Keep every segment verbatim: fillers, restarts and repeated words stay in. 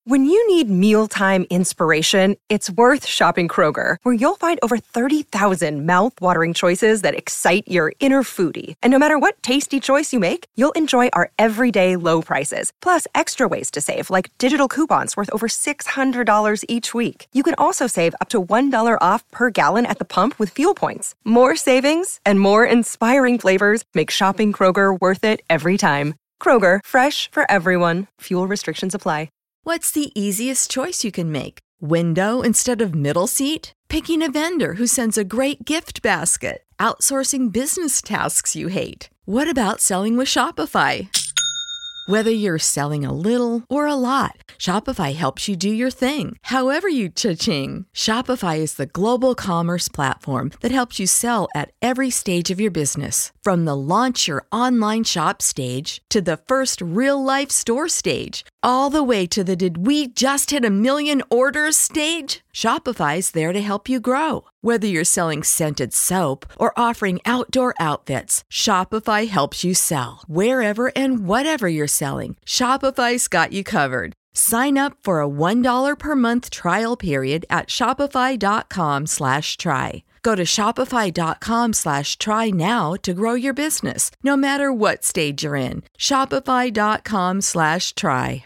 When you need mealtime inspiration, it's worth shopping Kroger, where you'll find over thirty thousand mouth-watering choices that excite your inner foodie. And no matter what tasty choice you make, you'll enjoy our everyday low prices, plus extra ways to save, like digital coupons worth over six hundred dollars each week. You can also save up to one dollar off per gallon at the pump with fuel points. More savings and more inspiring flavors make shopping Kroger worth it every time. Kroger, fresh for everyone. Fuel restrictions apply. What's the easiest choice you can make? Window instead of middle seat? Picking a vendor who sends a great gift basket? Outsourcing business tasks you hate? What about selling with Shopify? Whether you're selling a little or a lot, Shopify helps you do your thing, however you cha-ching. Shopify is the global commerce platform that helps you sell at every stage of your business. From the launch your online shop stage to the first real-life store stage, all the way to the did we just hit a million orders stage. Shopify's there to help you grow. Whether you're selling scented soap or offering outdoor outfits, Shopify helps you sell. Wherever and whatever you're selling, Shopify's got you covered. Sign up for a one dollar per month trial period at shopify.com slash try. Go to shopify.com slash try now to grow your business, no matter what stage you're in. Shopify.com slash try.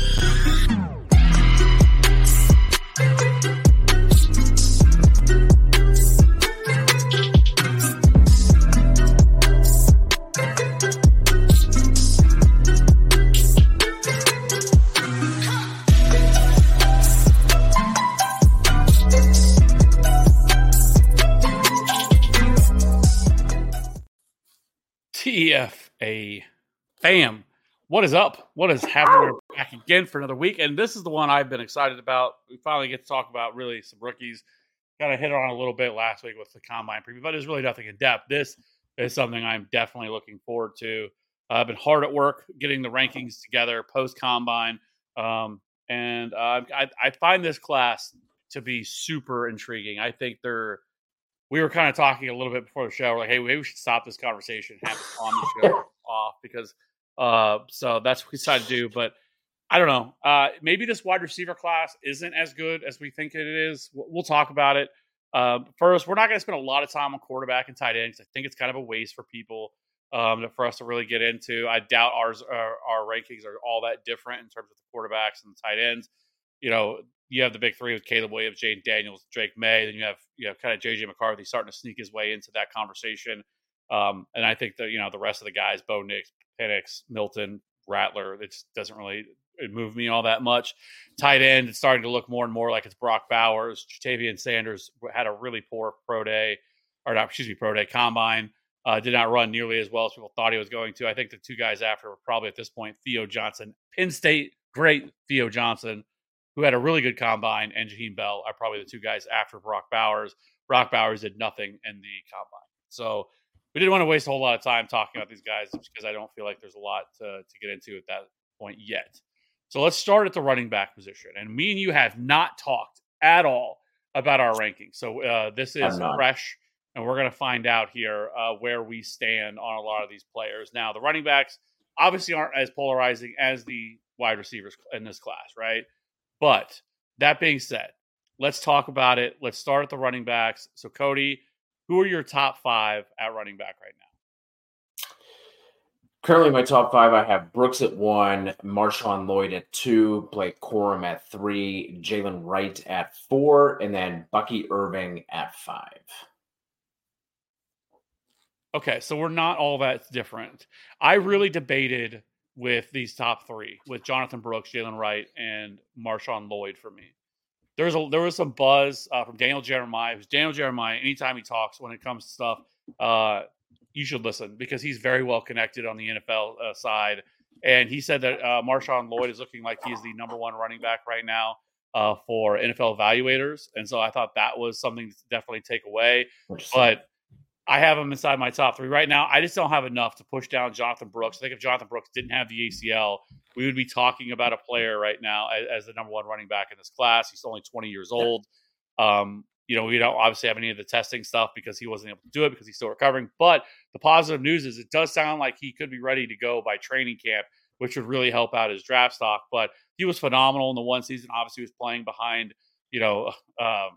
T F A fam, what is up? What is happening? We're back again for another week, and this is the one I've been excited about. We finally get to talk about really some rookies. Kind of hit on a little bit last week with the combine preview, but there's really nothing in depth. This is something I'm definitely looking forward to. Uh, I've been hard at work getting the rankings together post combine, um, and uh, I, I find this class to be super intriguing. I think they're We were kind of talking a little bit before the show. We're like, hey, maybe we should stop this conversation and have this on the show off because uh, so that's what we decided to do. But I don't know. Uh, maybe this wide receiver class isn't as good as we think it is. We'll, we'll talk about it. Uh, first, we're not going to spend a lot of time on quarterback and tight ends. I think it's kind of a waste for people um, for us to really get into. I doubt ours, our, our rankings are all that different in terms of the quarterbacks and the tight ends. You know, you have the big three with Caleb Williams, Jaden Daniels, Drake May. Then you have you have kind of J J McCarthy starting to sneak his way into that conversation. Um, and I think that, you know, the rest of the guys, Bo Nix, Penix, Milton, Rattler, it just doesn't really move me all that much. Tight end, it's starting to look more and more like it's Brock Bowers. Jatavian Sanders had a really poor pro day, or not, excuse me, pro day combine. Uh, did not run nearly as well as people thought he was going to. I think the two guys after were probably at this point Theo Johnson, Penn State, great Theo Johnson, who had a really good combine, and Jaheim Bell are probably the two guys after Brock Bowers. Brock Bowers did nothing in the combine. So we didn't want to waste a whole lot of time talking about these guys because I don't feel like there's a lot to, to get into at that point yet. So let's start at the running back position. And me and you have not talked at all about our rankings. So uh, this is fresh, and we're going to find out here uh, where we stand on a lot of these players. Now, the running backs obviously aren't as polarizing as the wide receivers in this class, right? But that being said, let's talk about it. Let's start at the running backs. So, Cody, who are your top five at running back right now? Currently, my top five, I have Brooks at one, Marshawn Lloyd at two, Blake Corum at three, Jalen Wright at four, and then Bucky Irving at five. Okay, so we're not all that different. I really debated with these top three, with Jonathan Brooks, Jalen Wright, and Marshawn Lloyd for me. There's a there was some buzz uh, from Daniel Jeremiah. Who's Daniel Jeremiah, anytime he talks when it comes to stuff, uh, you should listen because he's very well connected on the N F L uh, side. And he said that uh, Marshawn Lloyd is looking like he's the number one running back right now uh, for N F L evaluators. And so I thought that was something to definitely take away. But I have him inside my top three right now. I just don't have enough to push down Jonathan Brooks. I think if Jonathan Brooks didn't have the A C L, we would be talking about a player right now as, as the number one running back in this class. He's only twenty years old. Um, you know, we don't obviously have any of the testing stuff because he wasn't able to do it because he's still recovering. But the positive news is it does sound like he could be ready to go by training camp, which would really help out his draft stock. But he was phenomenal in the one season. Obviously, he was playing behind, you know, um,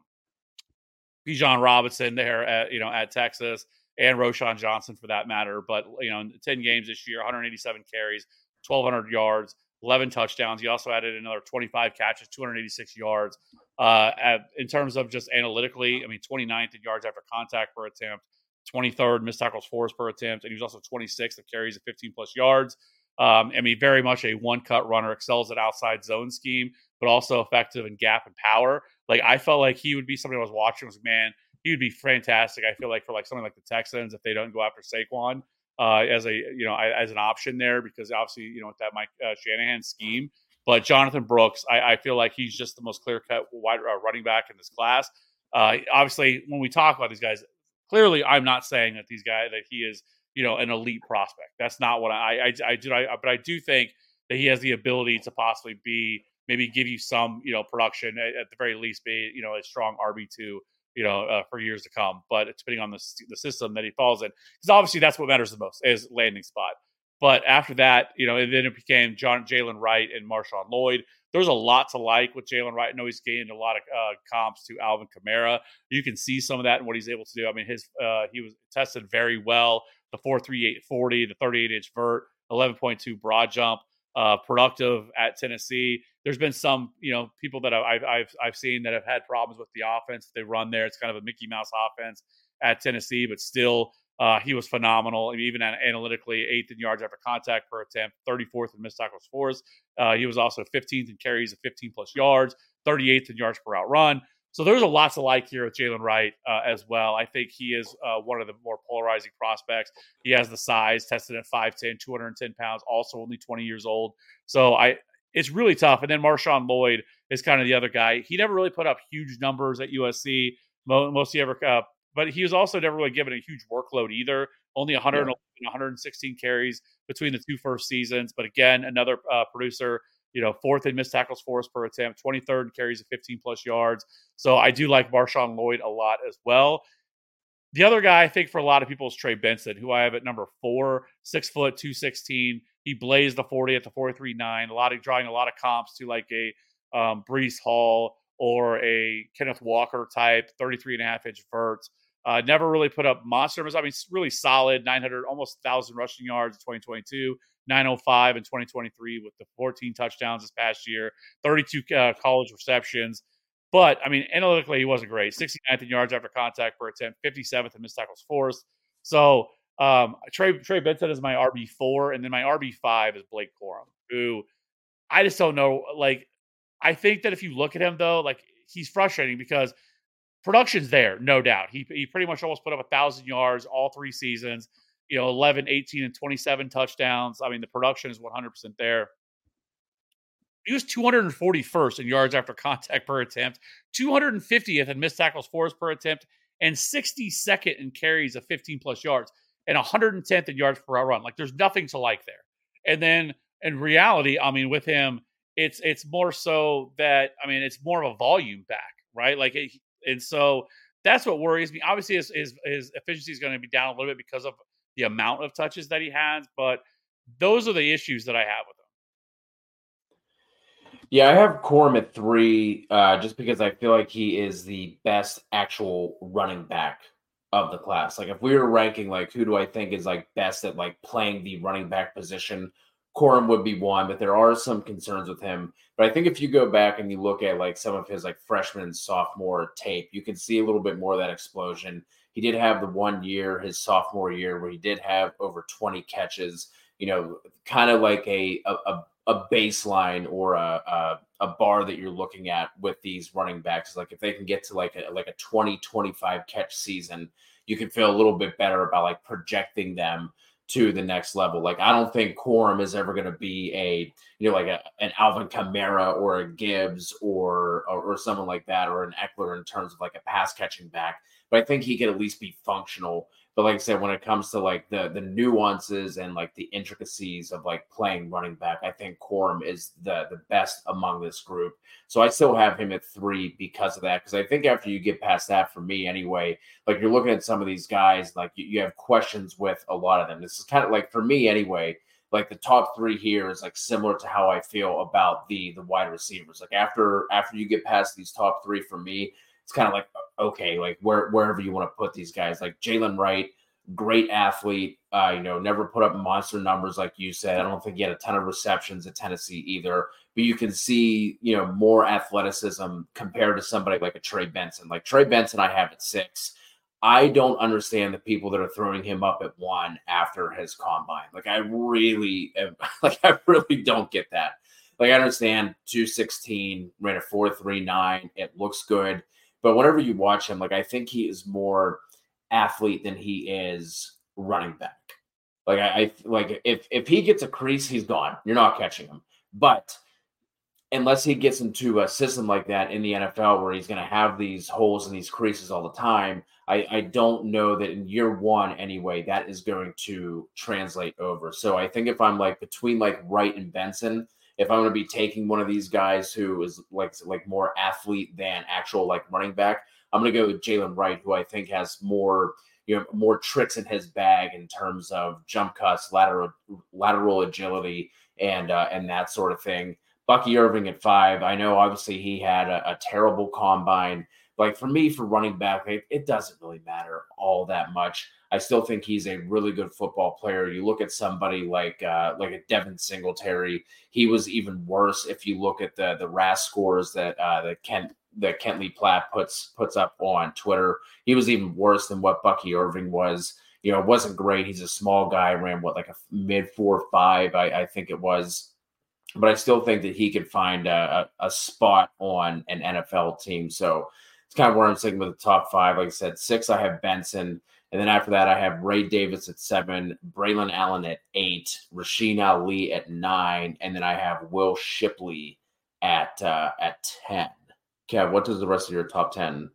Bijan Robinson there at, you know, at Texas, and Roschon Johnson for that matter. But, you know, in ten games this year, one hundred eighty-seven carries, twelve hundred yards, eleven touchdowns. He also added another twenty-five catches, two hundred eighty-six yards. Uh, at, in terms of just analytically, I mean, twenty-ninth in yards after contact per attempt, twenty-third missed tackles forced per attempt, and he was also twenty-sixth that carries at fifteen plus yards. Um, I mean, very much a one-cut runner, excels at outside zone scheme, but also effective in gap and power. Like, I felt like he would be somebody I was watching, was, man, he would be fantastic. I feel like for like something like the Texans, if they don't go after Saquon uh, as a, you know, as an option there, because obviously, you know, with that Mike uh, Shanahan scheme. But Jonathan Brooks, I, I feel like he's just the most clear-cut wide uh, running back in this class. Uh, obviously, when we talk about these guys, clearly I'm not saying that these guys, that he is, you know, an elite prospect. That's not what I, I, I do. I, but I do think that he has the ability to possibly be, maybe give you some, you know, production, at, at the very least be, you know, a strong R B two, you know, uh, for years to come. But it's depending on the, the system that he falls in, because obviously that's what matters the most, is landing spot. But after that, you know, and then it became John Jalen Wright and Marshawn Lloyd. There's a lot to like with Jalen Wright. I know he's gained a lot of uh, comps to Alvin Kamara. You can see some of that in what he's able to do. I mean, his uh, he was tested very well. The four three eight forty, the thirty-eight inch vert, eleven point two broad jump, uh, productive at Tennessee. There's been some, you know, people that I've, I've I've seen that have had problems with the offense they run there. It's kind of a Mickey Mouse offense at Tennessee, but still, uh, he was phenomenal. I mean, even analytically, eighth in yards after contact per attempt, thirty-fourth in missed tackles forced. Uh, he was also fifteenth in carries at fifteen plus yards, thirty-eighth in yards per out run. So there's a lot to like here with Jalen Wright uh, as well. I think he is uh, one of the more polarizing prospects. He has the size, tested at five ten, two hundred ten pounds, also only twenty years old. So I, it's really tough. And then Marshawn Lloyd is kind of the other guy. He never really put up huge numbers at U S C. Mostly ever, uh, but he was also never really given a huge workload either. Only one hundred eleven, yeah. one hundred sixteen carries between the two first seasons. But again, another uh, producer, you know, fourth in missed tackles forced per attempt, twenty-third in carries of fifteen plus yards. So I do like Marshawn Lloyd a lot as well. The other guy, I think, for a lot of people is Trey Benson, who I have at number four, six foot, two sixteen. He blazed the forty at the four three nine. A lot of drawing a lot of comps to like a um, Breece Hall or a Kenneth Walker type, thirty-three and a half inch verts. Uh, never really put up monster numbers. I mean, really solid, nine hundred, almost one thousand rushing yards in twenty twenty-two, nine oh five in twenty twenty-three with the fourteen touchdowns this past year, thirty-two uh, college receptions. But, I mean, analytically, he wasn't great. sixty-ninth in yards after contact per attempt, fifty-seventh in missed tackles forced. So, um, Trey, Trey Benson is my R B four, and then my R B five is Blake Corum, who I just don't know. Like, I think that if you look at him, though, like, he's frustrating because production's there, no doubt. He he pretty much almost put up one thousand yards all three seasons, you know, eleven, eighteen, and twenty-seven touchdowns. I mean, the production is one hundred percent there. He was two hundred forty-first in yards after contact per attempt, two hundred fiftieth in missed tackles forced per attempt, and sixty-second in carries of fifteen plus yards, and one hundred tenth in yards per run. Like, there's nothing to like there. And then in reality, I mean, with him, it's it's more so that, I mean, it's more of a volume back, right? Like, it, and so that's what worries me. Obviously, his, his, his efficiency is going to be down a little bit because of the amount of touches that he has, but those are the issues that I have with him. Yeah, I have Corum at three, uh, just because I feel like he is the best actual running back of the class. Like, if we were ranking, like, who do I think is like best at like playing the running back position, Corum would be one, but there are some concerns with him. But I think if you go back and you look at like some of his like freshman and sophomore tape, you can see a little bit more of that explosion. He did have the one year, his sophomore year, where he did have over twenty catches, you know, kind of like a, a, a a baseline or a, a a bar that you're looking at with these running backs. Like, if they can get to like a like a twenty, twenty-five catch season, you can feel a little bit better about like projecting them to the next level. Like, I don't think Corum is ever going to be a, you know, like a, an Alvin Kamara or a Gibbs or, or or someone like that, or an Eckler in terms of like a pass catching back. But I think he could at least be functional. But like I said, when it comes to like the the nuances and like the intricacies of like playing running back, I think Corum is the the best among this group. So I still have him at three because of that. Because I think after you get past that, for me anyway, like you're looking at some of these guys, like you, you have questions with a lot of them. This is kind of like, for me anyway, like the top three here is like similar to how I feel about the the wide receivers. Like after after you get past these top three for me, it's kind of like, okay, like where wherever you want to put these guys, like Jalen Wright, great athlete, uh, you know, never put up monster numbers like you said. I don't think he had a ton of receptions at Tennessee either, but you can see, you know, more athleticism compared to somebody like a Trey Benson. Like Trey Benson, I have at six. I don't understand the people that are throwing him up at one after his combine. Like I really, like I really don't get that. Like I understand two sixteen, ran a four three nine. It looks good. But whenever you watch him, like I think he is more athlete than he is running back. Like I, I like if if he gets a crease, he's gone. You're not catching him. But unless he gets into a system like that in the N F L where he's going to have these holes and these creases all the time, I, I don't know that in year one anyway, that is going to translate over. So I think if I'm like between like Wright and Benson, if I'm going to be taking one of these guys who is like like more athlete than actual like running back, I'm going to go with Jalen Wright, who I think has more, you know, more tricks in his bag in terms of jump cuts, lateral lateral agility, and uh, and that sort of thing. Bucky Irving at five. I know obviously he had a, a terrible combine. Like for me, for running back, it, it doesn't really matter all that much. I still think he's a really good football player. You look at somebody like uh, like a Devin Singletary. He was even worse if you look at the the R A S scores that uh, that Kent that Kent Lee Platt puts puts up on Twitter. He was even worse than what Bucky Irving was. You know, it wasn't great. He's a small guy, ran what like a mid four five, I, I think it was. But I still think that he could find a, a, a spot on an N F L team. So it's kind of where I'm sticking with the top five. Like I said, six, I have Benson. And then after that, I have Ray Davis at seven, Braylon Allen at eight, Rasheen Ali at nine, and then I have Will Shipley at uh, at ten. Kev, what does the rest of your top ten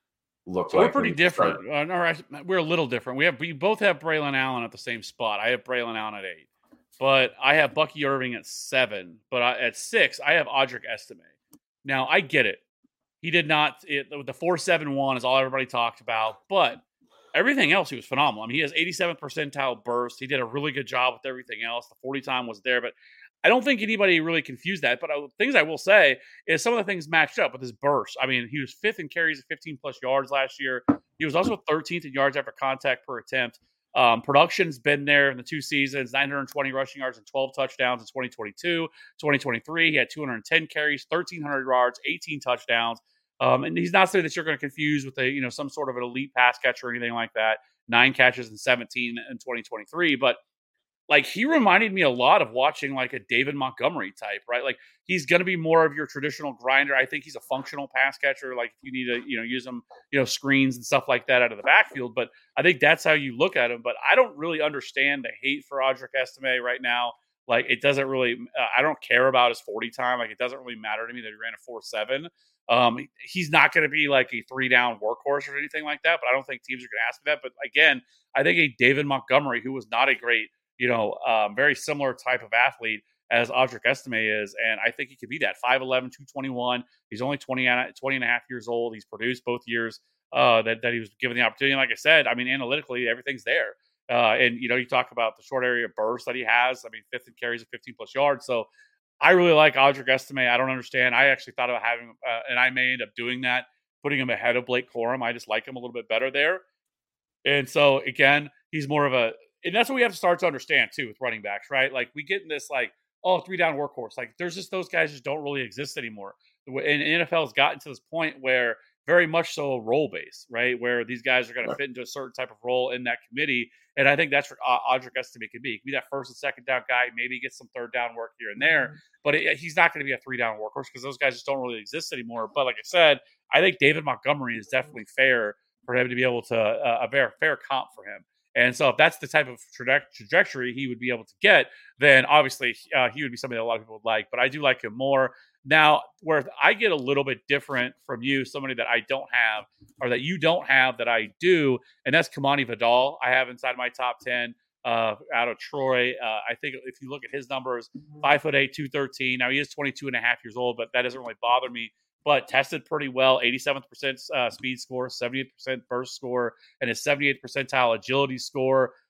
look so like? We're pretty different. Uh, all right, we're a little different. We have we both have Braylon Allen at the same spot. I have Braylon Allen at eight. But I have Bucky Irving at seven. But I, at six, I have Audric Estime. Now, I get it. He did not it, – the four seven one is all everybody talked about. But everything else, he was phenomenal. I mean, he has eighty-seventh percentile burst. He did a really good job with everything else. The forty time was there. But I don't think anybody really confused that. But I, things I will say is some of the things matched up with his burst. I mean, he was fifth in carries at fifteen-plus yards last year. He was also thirteenth in yards after contact per attempt. Um, production's been there in the two seasons, nine hundred twenty rushing yards and twelve touchdowns in twenty twenty-two. twenty twenty-three, he had two hundred ten carries, thirteen hundred yards, eighteen touchdowns. Um, and he's not saying that you're going to confuse with a, you know, some sort of an elite pass catcher or anything like that. Nine catches and seventeen in twenty twenty-three. But like, he reminded me a lot of watching like a David Montgomery type, right? Like, he's going to be more of your traditional grinder. I think he's a functional pass catcher. Like, if you need to, you know, use him, you know, screens and stuff like that out of the backfield. But I think that's how you look at him. But I don't really understand the hate for Audric Estime right now. Like, it doesn't really, uh, I don't care about his forty time. Like, it doesn't really matter to me that he ran a four seven. Um, he's not going to be like a three down workhorse or anything like that. But I don't think teams are going to ask for that. But again, I think a David Montgomery, who was not a great, you know, um, very similar type of athlete as Audric Estime is. And I think he could be that five eleven, two twenty-one. He's only twenty, twenty and a half years old. He's produced both years uh, that, that he was given the opportunity. And like I said, I mean, analytically, everything's there. Uh, and, you know, you talk about the short area burst that he has. I mean, fifth in carries of fifteen plus yards. So I really like Audric Estime. I don't understand. I actually thought about having, uh, and I may end up doing that, putting him ahead of Blake Corum. I just like him a little bit better there. And so, again, he's more of a, and that's what we have to start to understand, too, with running backs, right? Like, we get in this, like, oh, three-down workhorse. Like, there's just those guys just don't really exist anymore. And N F L has gotten to this point where very much so role-based, right, where these guys are going to fit into a certain type of role in that committee. And I think that's what Audric Estime could be. He could be that first and second down guy, maybe get some third down work here and there. But it, he's not going to be a three-down workhorse because those guys just don't really exist anymore. But like I said, I think David Montgomery is definitely fair for him to be able to uh, a very fair comp for him. And so if that's the type of traje- trajectory he would be able to get, then obviously uh, he would be something that a lot of people would like. But I do like him more. Now, where I get a little bit different from you, somebody that I don't have or that you don't have that I do, and that's Kamani Vidal. I have inside my top ten uh, out of Troy. Uh, I think if you look at his numbers, five foot eight, two thirteen. Now, he is twenty-two and a half years old, but that doesn't really bother me. But tested pretty well, eighty-seventh percent uh, speed score, seventieth percent burst score, and a seventy-eighth percentile agility score.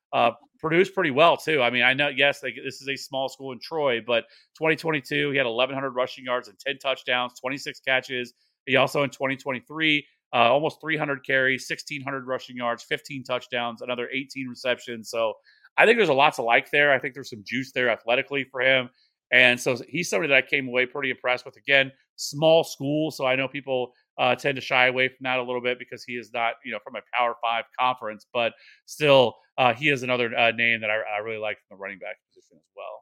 uh, produced pretty well too. I mean, I know, yes, they, this is a small school in Troy, but twenty twenty-two, he had eleven hundred rushing yards and ten touchdowns, twenty-six catches. He also in twenty twenty-three, uh, almost three hundred carries, sixteen hundred rushing yards, fifteen touchdowns, another eighteen receptions. So I think there's a lot to like there. I think there's some juice there athletically for him. And so he's somebody that I came away pretty impressed with. Again, small school, so I know people uh, tend to shy away from that a little bit because he is not, you know, from a Power Five conference. But still, uh, he is another uh, name that I, I really like from the running back position as well.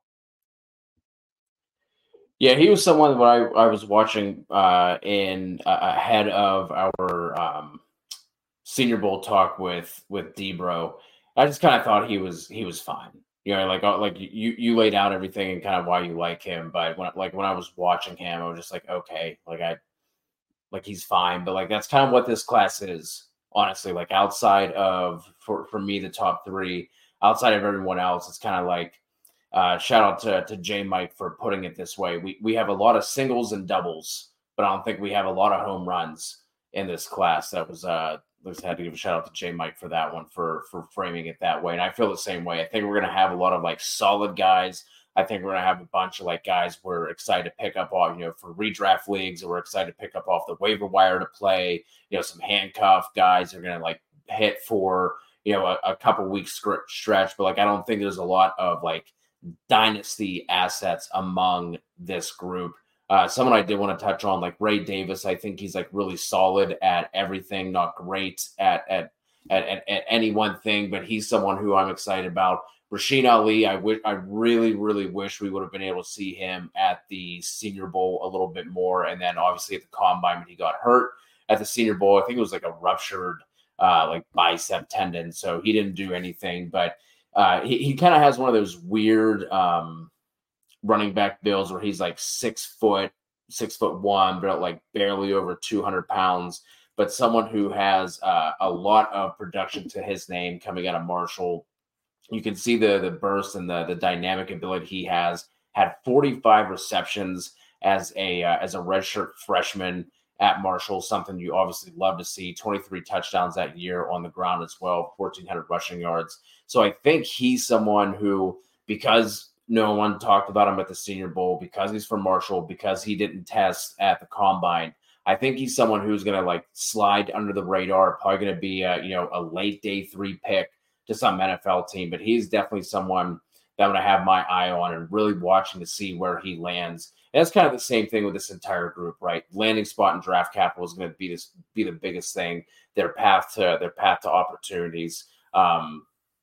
Yeah, he was someone that I, I was watching uh, in uh, ahead of our um, Senior Bowl talk with with Debro. I just kind of thought he was he was fine. You know, like like you you laid out everything and kind of why you like him, but when like when I was watching him, I was just like, okay, like I like he's fine, but like that's kind of what this class is, honestly. Like outside of for for me the top three, outside of everyone else, it's kind of like uh, shout out to to J Mike for putting it this way. We we have a lot of singles and doubles, but I don't think we have a lot of home runs in this class. That was uh. Just had to give a shout out to J Mike for that one, for for framing it that way. And I feel the same way. I think we're going to have a lot of like solid guys. I think we're going to have a bunch of like guys we're excited to pick up off, you know, for redraft leagues, or we're excited to pick up off the waiver wire to play. You know, some handcuff guys are going to like hit for, you know, a, a couple weeks stretch. But like, I don't think there's a lot of like dynasty assets among this group. Uh, someone I did want to touch on, like Ray Davis, I think he's like really solid at everything, not great at at at, at, at any one thing, but he's someone who I'm excited about. Rasheen Ali, I wish, I really, really wish we would have been able to see him at the Senior Bowl a little bit more, and then obviously at the Combine when he got hurt at the Senior Bowl. I think it was like a ruptured uh, like bicep tendon, so he didn't do anything. But uh, he he kind of has one of those weird. Um, running back bills where he's like six foot, six foot one, but like barely over two hundred pounds, but someone who has uh, a lot of production to his name coming out of Marshall. You can see the the burst and the the dynamic ability he has. Had forty-five receptions as a uh, as a redshirt freshman at Marshall, something you obviously love to see. twenty-three touchdowns that year on the ground as well, fourteen hundred rushing yards. So I think he's someone who, because no one talked about him at the Senior Bowl, because he's from Marshall, because he didn't test at the Combine, I think he's someone who's going to like slide under the radar, probably going to be a, you know, a late day three pick to some N F L team, but he's definitely someone that I'm going to have my eye on and really watching to see where he lands. And that's kind of the same thing with this entire group, right? Landing spot and draft capital is going to be this be the biggest thing. Their path to their path to opportunities. Um,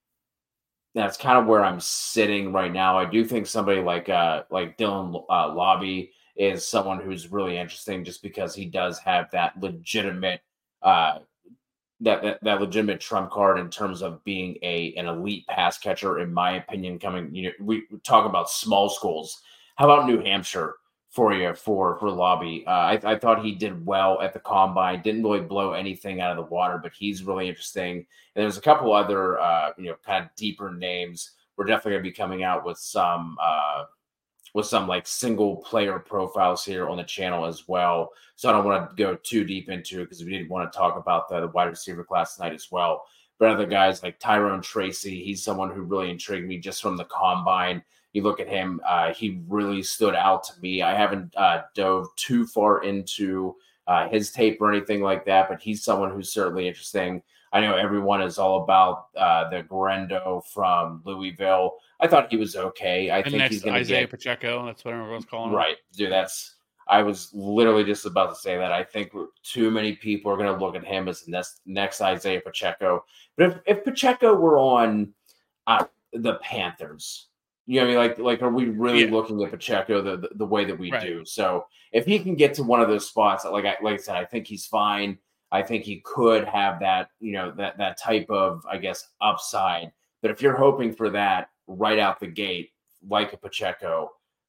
That's kind of where I'm sitting right now. I do think somebody like uh, like Dylan uh, Lobby is someone who's really interesting, just because he does have that legitimate uh, that, that that legitimate trump card in terms of being a an elite pass catcher, in my opinion. Coming, you know, we talk about small schools. How about New Hampshire for you for for Lobby? Uh, I, I thought he did well at the Combine. Didn't really blow anything out of the water, but he's really interesting. And there's a couple other, uh, you know, kind of deeper names. We're definitely going to be coming out with some, uh, with some like single player profiles here on the channel as well. So I don't want to go too deep into it because we didn't want to talk about the, the wide receiver class tonight as well. But other guys like Tyrone Tracy, he's someone who really intrigued me just from the Combine. You look at him, uh, he really stood out to me. I haven't uh, dove too far into uh, his tape or anything like that, but he's someone who's certainly interesting. I know everyone is all about uh, the Guerendo from Louisville. I thought he was okay. I and think he's going to Isaiah get Pacheco. That's what everyone's calling him. Right, dude. That's I was literally just about to say that. I think too many people are going to look at him as the next, next Isaiah Pacheco. But if, if Pacheco were on uh, the Panthers, you know, what I mean, like, like, are we really yeah. looking at Pacheco the, the, the way that we right. do? So if he can get to one of those spots, like I, like I said, I think he's fine. I think he could have that, you know, that, that type of, I guess, upside. But if you're hoping for that right out the gate, like a Pacheco,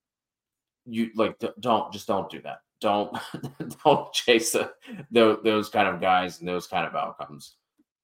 you like, don't, just don't do that. Don't, don't chase the, the, those kind of guys and those kind of outcomes.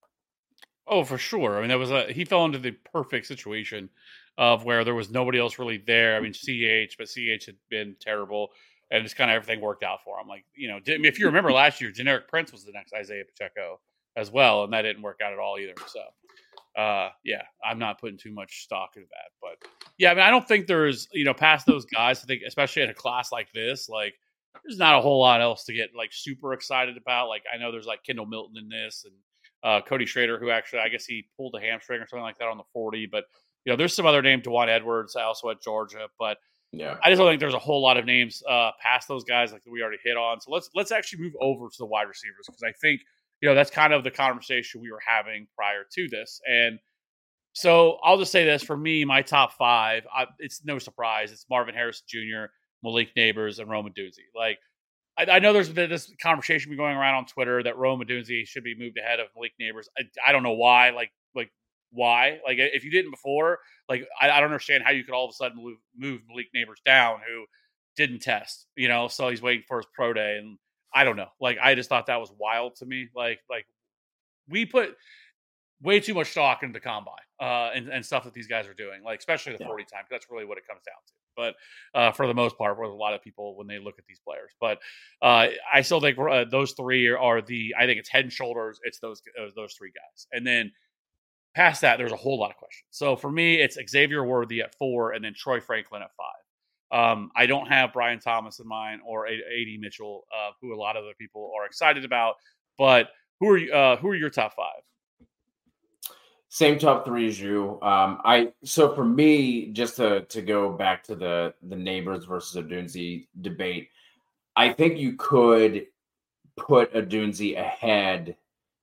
Oh, for sure. I mean, that was a, he fell into the perfect situation of where there was nobody else really there. I mean, C H, but C H had been terrible, and just kind of everything worked out for him. Like, you know, if you remember last year, Generic Prince was the next Isaiah Pacheco as well, and that didn't work out at all either. So, uh, yeah, I'm not putting too much stock into that. But yeah, I mean, I don't think there's, you know, past those guys, I think, especially in a class like this, like, there's not a whole lot else to get like super excited about. Like, I know there's like Kendall Milton in this and uh, Cody Schrader, who actually, I guess he pulled a hamstring or something like that on the forty. But, you know, there's some other names, Dewan Edwards, also at Georgia. But yeah, I just don't think there's a whole lot of names uh, past those guys like we already hit on. So let's let's actually move over to the wide receivers because I think, you know, that's kind of the conversation we were having prior to this. And so I'll just say this for me, my top five, I, it's no surprise. It's Marvin Harrison Junior, Malik Neighbors, and Rome Odunze. Like, I, I know there's been this conversation been going around on Twitter that Rome Odunze should be moved ahead of Malik Neighbors. I, I don't know why. Like, like why? Like, if you didn't before, like, I, I don't understand how you could all of a sudden move, move Malik Neighbors down, who didn't test, you know, so he's waiting for his pro day. And I don't know. Like, I just thought that was wild to me. Like, like we put way too much stock into the combine uh, and, and stuff that these guys are doing, like, especially the yeah. forty time. That's really what it comes down to. But uh, for the most part, with a lot of people when they look at these players, but uh, I still think uh, those three are, are the, I think it's head and shoulders. It's those, uh, those three guys. And then past that, there's a whole lot of questions. So for me, it's Xavier Worthy at four and then Troy Franklin at five. Um, I don't have Brian Thomas in mind or A D Mitchell, uh, who a lot of other people are excited about. But who are you? Uh, who are your top five? Same top three as you. Um, I so for me, just to to go back to the the Neighbors versus Odunze debate, I think you could put Odunze ahead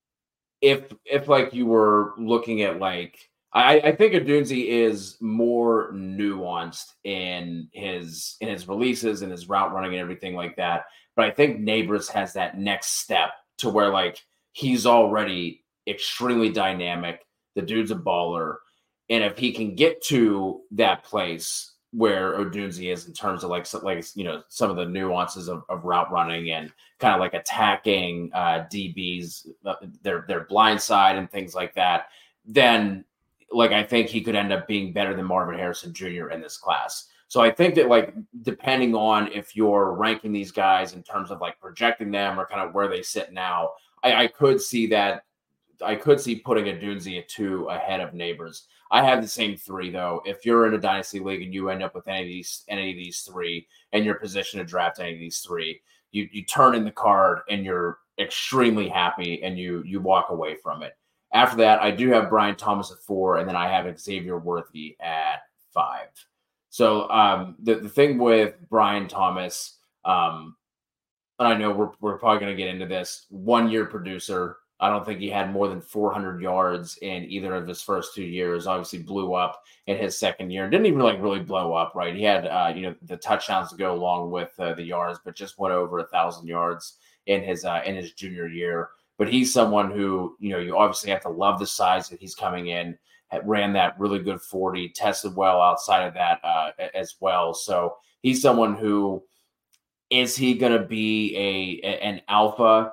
if if like you were looking at like. I, I think Odunze is more nuanced in his in his releases and his route running and everything like that. But I think Neighbors has that next step to where like he's already extremely dynamic. The dude's a baller. And if he can get to that place where Odunze is in terms of like, like you know, some of the nuances of, of route running and kind of like attacking uh, D Bs, uh, their, their blind side and things like that, then like, I think he could end up being better than Marvin Harrison Junior in this class. So I think that like, depending on if you're ranking these guys in terms of like projecting them or kind of where they sit now, I, I could see that I could see putting Odunze at two ahead of Neighbors. I have the same three though. If you're in a dynasty league and you end up with any of these, any of these three and you're positioned to draft any of these three, you, you turn in the card and you're extremely happy and you, you walk away from it. After that, I do have Brian Thomas at four, and then I have Xavier Worthy at five. So um, the, the thing with Brian Thomas, um, and I know we're, we're probably going to get into this, one-year producer. I don't think he had more than four hundred yards in either of his first two years. Obviously blew up in his second year. Didn't even like really blow up, right? He had, uh, you know, the touchdowns to go along with uh, the yards, but just went over a thousand yards in his uh, in his junior year. But he's someone who, you know, you obviously have to love the size that he's coming in, ran that really good forty, tested well outside of that uh, as well. So he's someone who, is he going to be a, a an alpha?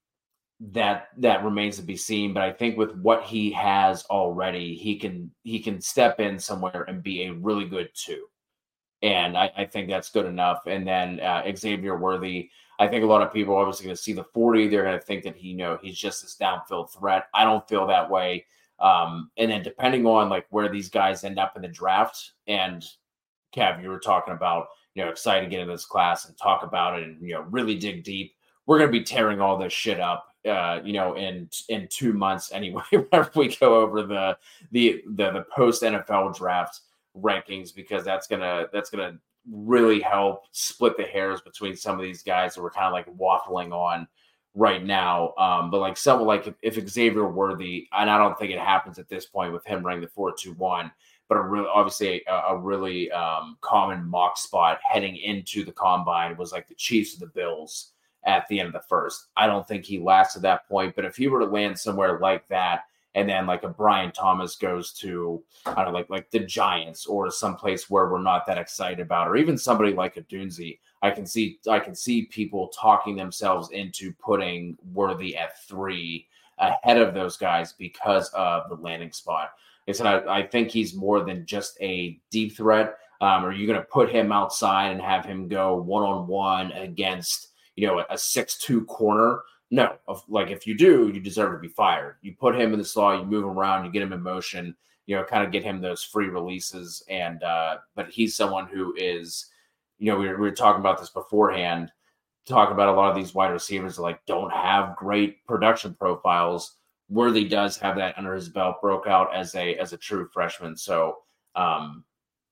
That that remains to be seen. But I think with what he has already, he can he can step in somewhere and be a really good two. And I, I think that's good enough. And then uh, Xavier Worthy, I think a lot of people are obviously going to see the forty. They're going to think that he, you know, he's just this downfield threat. I don't feel that way. Um, and then depending on like where these guys end up in the draft, and Kev, you were talking about, you know, excited to get into this class and talk about it and, you know, really dig deep. We're going to be tearing all this shit up, uh, you know, in in two months anyway, whenever we go over the the the, the post N F L draft rankings, because that's gonna that's gonna really help split the hairs between some of these guys that we're kind of like waffling on right now. Um, but like someone like if, if Xavier Worthy, and I don't think it happens at this point with him running the four two one, but a really obviously a, a really um, common mock spot heading into the combine was like the Chiefs of the Bills at the end of the first. I don't think he lasts at that point, but if he were to land somewhere like that, and then like a Brian Thomas goes to, I don't know, like, like the Giants or someplace where we're not that excited about, or even somebody like Odunze, I can see, I can see people talking themselves into putting Worthy at three ahead of those guys because of the landing spot. I said, I, I think he's more than just a deep threat. Um, are you going to put him outside and have him go one-on-one against, you know, a six two corner? No, like if you do, you deserve to be fired. You put him in the slot, you move him around, you get him in motion, you know, kind of get him those free releases. And uh, but he's someone who is, you know, we were, we were talking about this beforehand, talking about a lot of these wide receivers that like don't have great production profiles. Worthy does have that under his belt, broke out as a as a true freshman. So um,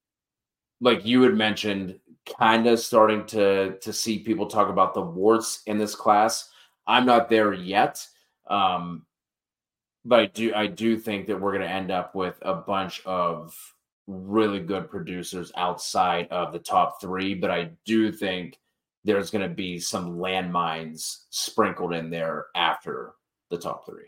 like you had mentioned, kind of starting to to see people talk about the warts in this class. I'm not there yet, um, but I do I do think that we're going to end up with a bunch of really good producers outside of the top three. But I do think there's going to be some landmines sprinkled in there after the top three.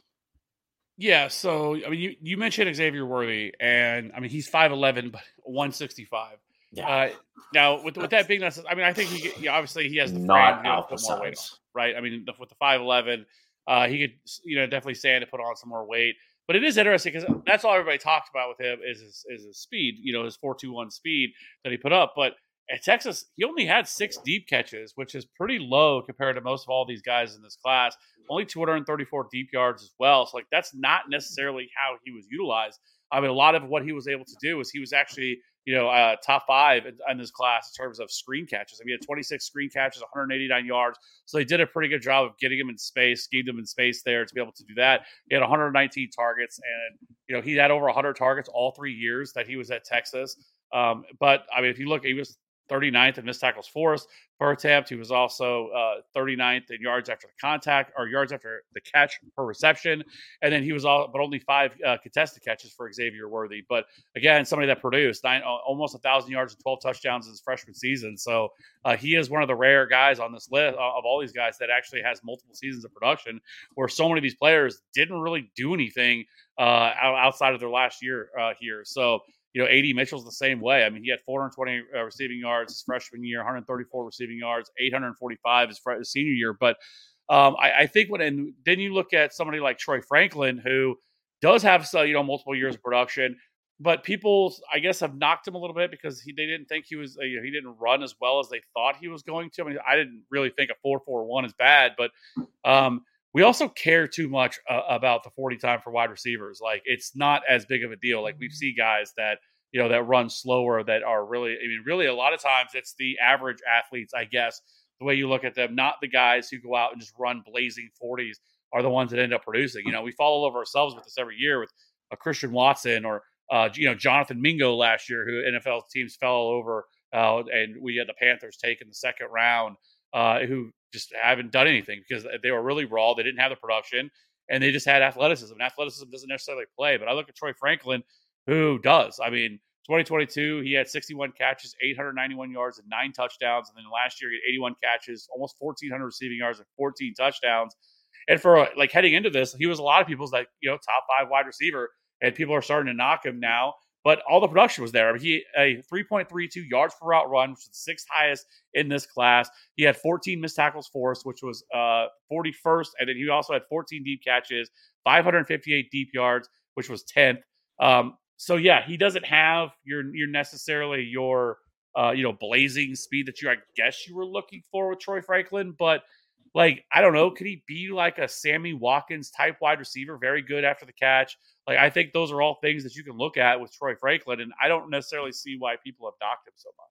Yeah, so I mean, you, you mentioned Xavier Worthy, and I mean he's five eleven, but one sixty-five. Yeah. Uh, now, with with that being necessary, I mean, I think he yeah, obviously he has the not frame alpha to put more weight on, size, right? I mean, the, with the five eleven, uh, he could you know definitely stand to put on some more weight. But it is interesting because that's all everybody talked about with him is his, is his speed, you know, his four two one speed that he put up. But at Texas, he only had six deep catches, which is pretty low compared to most of all these guys in this class. Only two hundred thirty-four deep yards as well. So, like, that's not necessarily how he was utilized. I mean, a lot of what he was able to do is he was actually, you know, uh, top five in, in this class in terms of screen catches. I mean, he had twenty-six screen catches, one hundred eighty-nine yards. So they did a pretty good job of getting him in space, schemed him in space there to be able to do that. He had one hundred nineteen targets, and, you know, he had over one hundred targets all three years that he was at Texas. Um, but, I mean, if you look, he was thirty-ninth in missed tackles forced per attempt. He was also uh, thirty-ninth in yards after the contact or yards after the catch per reception. And then he was all, but only five uh, contested catches for Xavier Worthy. But again, somebody that produced nine, almost a thousand yards and twelve touchdowns in his freshman season. So uh, he is one of the rare guys on this list uh, of all these guys that actually has multiple seasons of production, where so many of these players didn't really do anything uh, outside of their last year uh, here. So, you know, A D Mitchell's the same way. I mean, he had four hundred twenty uh, receiving yards his freshman year, one hundred thirty-four receiving yards, eight hundred forty-five his, his senior year. But um, I, I think when and then you look at somebody like Troy Franklin, who does have uh, you know multiple years of production, but people I guess have knocked him a little bit because he they didn't think he was uh, you know, he didn't run as well as they thought he was going to. I mean, I didn't really think a four four one is bad, but um, we also care too much uh, about the forty time for wide receivers. Like, it's not as big of a deal. Like, we see guys that, you know, that run slower that are really, I mean, really a lot of times it's the average athletes, I guess, the way you look at them, not the guys who go out and just run blazing forties are the ones that end up producing. You know, we fall all over ourselves with this every year with a Christian Watson or, uh, you know, Jonathan Mingo last year, who N F L teams fell all over, uh, and we had the Panthers take in the second round, uh, who just haven't done anything because they were really raw. They didn't have the production, and they just had athleticism. And athleticism doesn't necessarily play. But I look at Troy Franklin, who does. I mean, twenty twenty-two, he had sixty-one catches, eight hundred ninety-one yards, and nine touchdowns. And then last year, he had eighty-one catches, almost fourteen hundred receiving yards, and fourteen touchdowns. And for like heading into this, he was a lot of people's like, you know, top five wide receiver, and people are starting to knock him now. But all the production was there. I mean, he a three point three two yards per route run, which is the sixth highest in this class. He had fourteen missed tackles forced, which was uh, forty-first. And then he also had fourteen deep catches, five hundred fifty-eight deep yards, which was tenth. Um, so, yeah, he doesn't have your, your necessarily your, uh, you know, blazing speed that you, I guess you were looking for with Troy Franklin. But, like, I don't know, could he be like a Sammy Watkins type wide receiver, very good after the catch? Like, I think those are all things that you can look at with Troy Franklin, and I don't necessarily see why people have knocked him so much.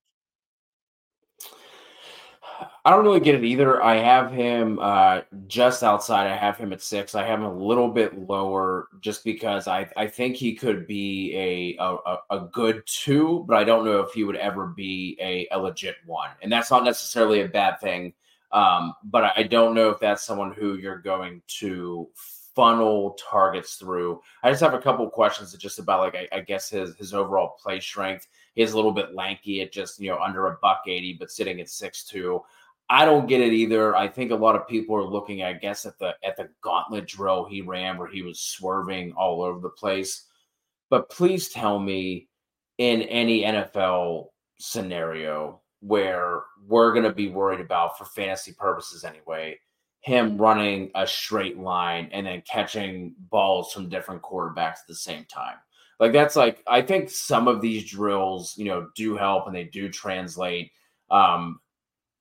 I don't really get it either. I have him uh, just outside. I have him at six. I have him a little bit lower just because I, I think he could be a, a a good two, but I don't know if he would ever be a, a legit one. And that's not necessarily a bad thing. Um, but I don't know if that's someone who you're going to funnel targets through. I just have a couple of questions just about, like, I, I guess his his overall play strength. He's a little bit lanky at just, you know, under a buck eighty, but sitting at six two. I don't get it either. I think a lot of people are looking, I guess, at the at the gauntlet drill he ran where he was swerving all over the place. But please tell me, in any N F L scenario where we're going to be worried about, for fantasy purposes anyway, him running a straight line and then catching balls from different quarterbacks at the same time. Like, that's like, I think some of these drills, you know, do help and they do translate. Um,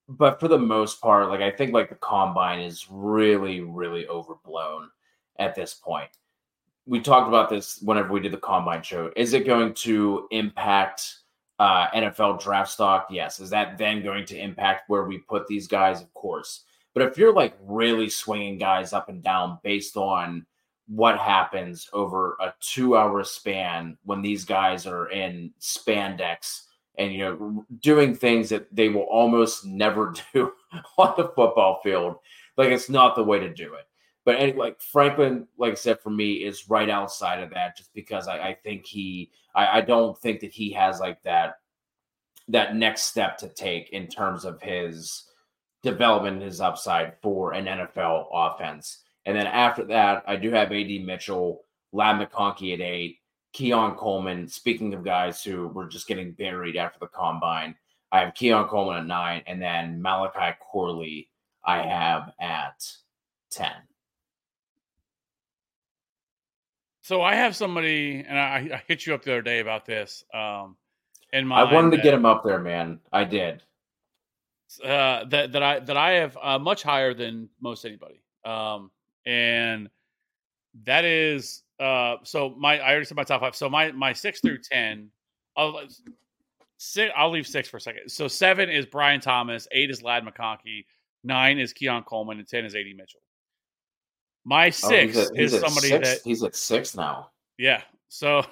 but for the most part, like I think like the combine is really, really overblown at this point. We talked about this whenever we did the combine show. Is it going to impact uh, N F L draft stock? Yes. Is that then going to impact where we put these guys? Of course. But if you're like really swinging guys up and down based on what happens over a two hour span when these guys are in spandex and, you know, doing things that they will almost never do on the football field, like it's not the way to do it. But any, like Franklin, like I said, for me is right outside of that, just because I, I think he, I, I don't think that he has like that, that next step to take in terms of his development, his upside for an N F L offense. And then after that, I do have A D Mitchell, Ladd McConkey at eight, Keon Coleman. Speaking of guys who were just getting buried after the combine, I have Keon Coleman at nine, and then Malachi Corley I have at ten. So I have somebody, and I, I hit you up the other day about this. Um, in I wanted to that, get him up there, man. I did. Uh, that that I that I have uh, much higher than most anybody. Um, and that is uh, so my I already said my top five. So my my six through ten, I'll six, I'll leave six for a second. So seven is Brian Thomas, eight is Ladd McConkey, nine is Keon Coleman, and ten is A D Mitchell. My six oh, he's at, he's is somebody six. that he's at six now. Yeah. So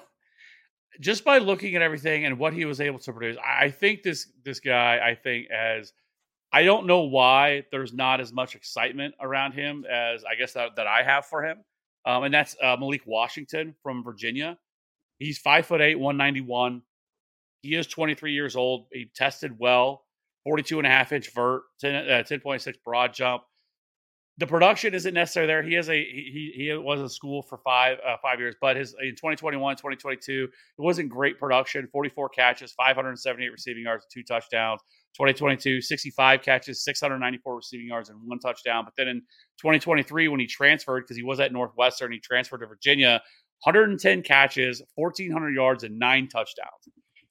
just by looking at everything and what he was able to produce, I think this this guy, I think as I don't know why there's not as much excitement around him as I guess that, that I have for him. Um, and that's uh, Malik Washington from Virginia. He's five foot eight, one ninety-one. He is twenty-three years old. He tested well, forty-two and a half inch vert, ten point six broad jump. The production isn't necessarily there. He has a he he was in school for five uh, five years, but his in twenty twenty-one, twenty twenty-two, it wasn't great production. forty-four catches, five hundred seventy-eight receiving yards, two touchdowns. twenty twenty-two, sixty-five catches, six hundred ninety-four receiving yards, and one touchdown. But then in twenty twenty-three, when he transferred, because he was at Northwestern, he transferred to Virginia, one hundred ten catches, fourteen hundred yards, and nine touchdowns.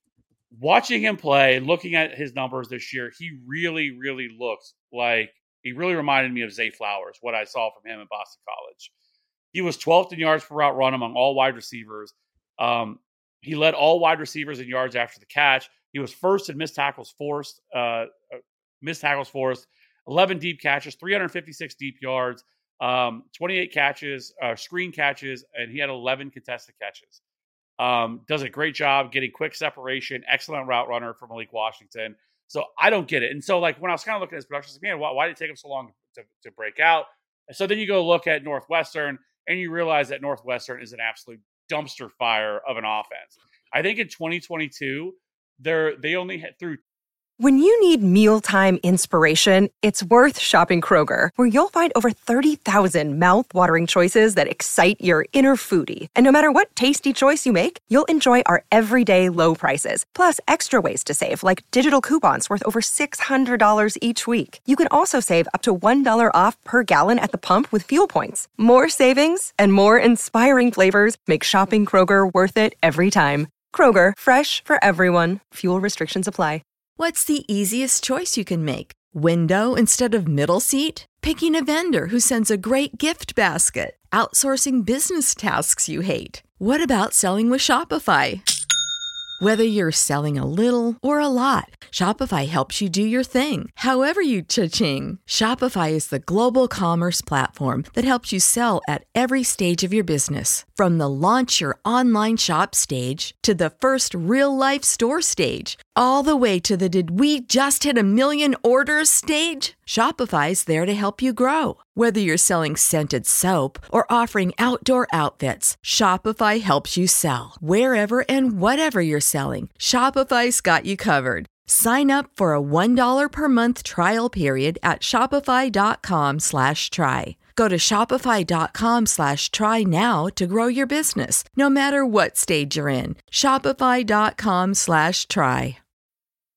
Watching him play, looking at his numbers this year, he really, really looks like he really reminded me of Zay Flowers, what I saw from him at Boston College. He was twelfth in yards per route run among all wide receivers. Um, he led all wide receivers in yards after the catch. He was first in missed tackles forced, uh, missed tackles forced, eleven deep catches, three hundred fifty-six deep yards, um, twenty-eight catches, uh, screen catches, and he had eleven contested catches. Um, does a great job getting quick separation, excellent route runner for Malik Washington. So I don't get it. And so, like, when I was kind of looking at his production, I was like, man, why, why did it take him so long to, to break out? And so then you go look at Northwestern, and you realize that Northwestern is an absolute dumpster fire of an offense. I think in twenty twenty-two, they're, they only had through. When you need mealtime inspiration, it's worth shopping Kroger, where you'll find over thirty thousand mouth-watering choices that excite your inner foodie. And no matter what tasty choice you make, you'll enjoy our everyday low prices, plus extra ways to save, like digital coupons worth over six hundred dollars each week. You can also save up to one dollar off per gallon at the pump with fuel points. More savings and more inspiring flavors make shopping Kroger worth it every time. Kroger, fresh for everyone. Fuel restrictions apply. What's the easiest choice you can make? Window instead of middle seat? Picking a vendor who sends a great gift basket? Outsourcing business tasks you hate? What about selling with Shopify? Whether you're selling a little or a lot, Shopify helps you do your thing, however you cha-ching. Shopify is the global commerce platform that helps you sell at every stage of your business. From the launch your online shop stage to the first real-life store stage, all the way to the did we just hit a million orders stage. Shopify's there to help you grow. Whether you're selling scented soap or offering outdoor outfits, Shopify helps you sell. Wherever and whatever you're selling, Shopify's got you covered. Sign up for a one dollar per month trial period at shopify.com slash try. Go to shopify.com slash try now to grow your business, no matter what stage you're in. Shopify.com slash try.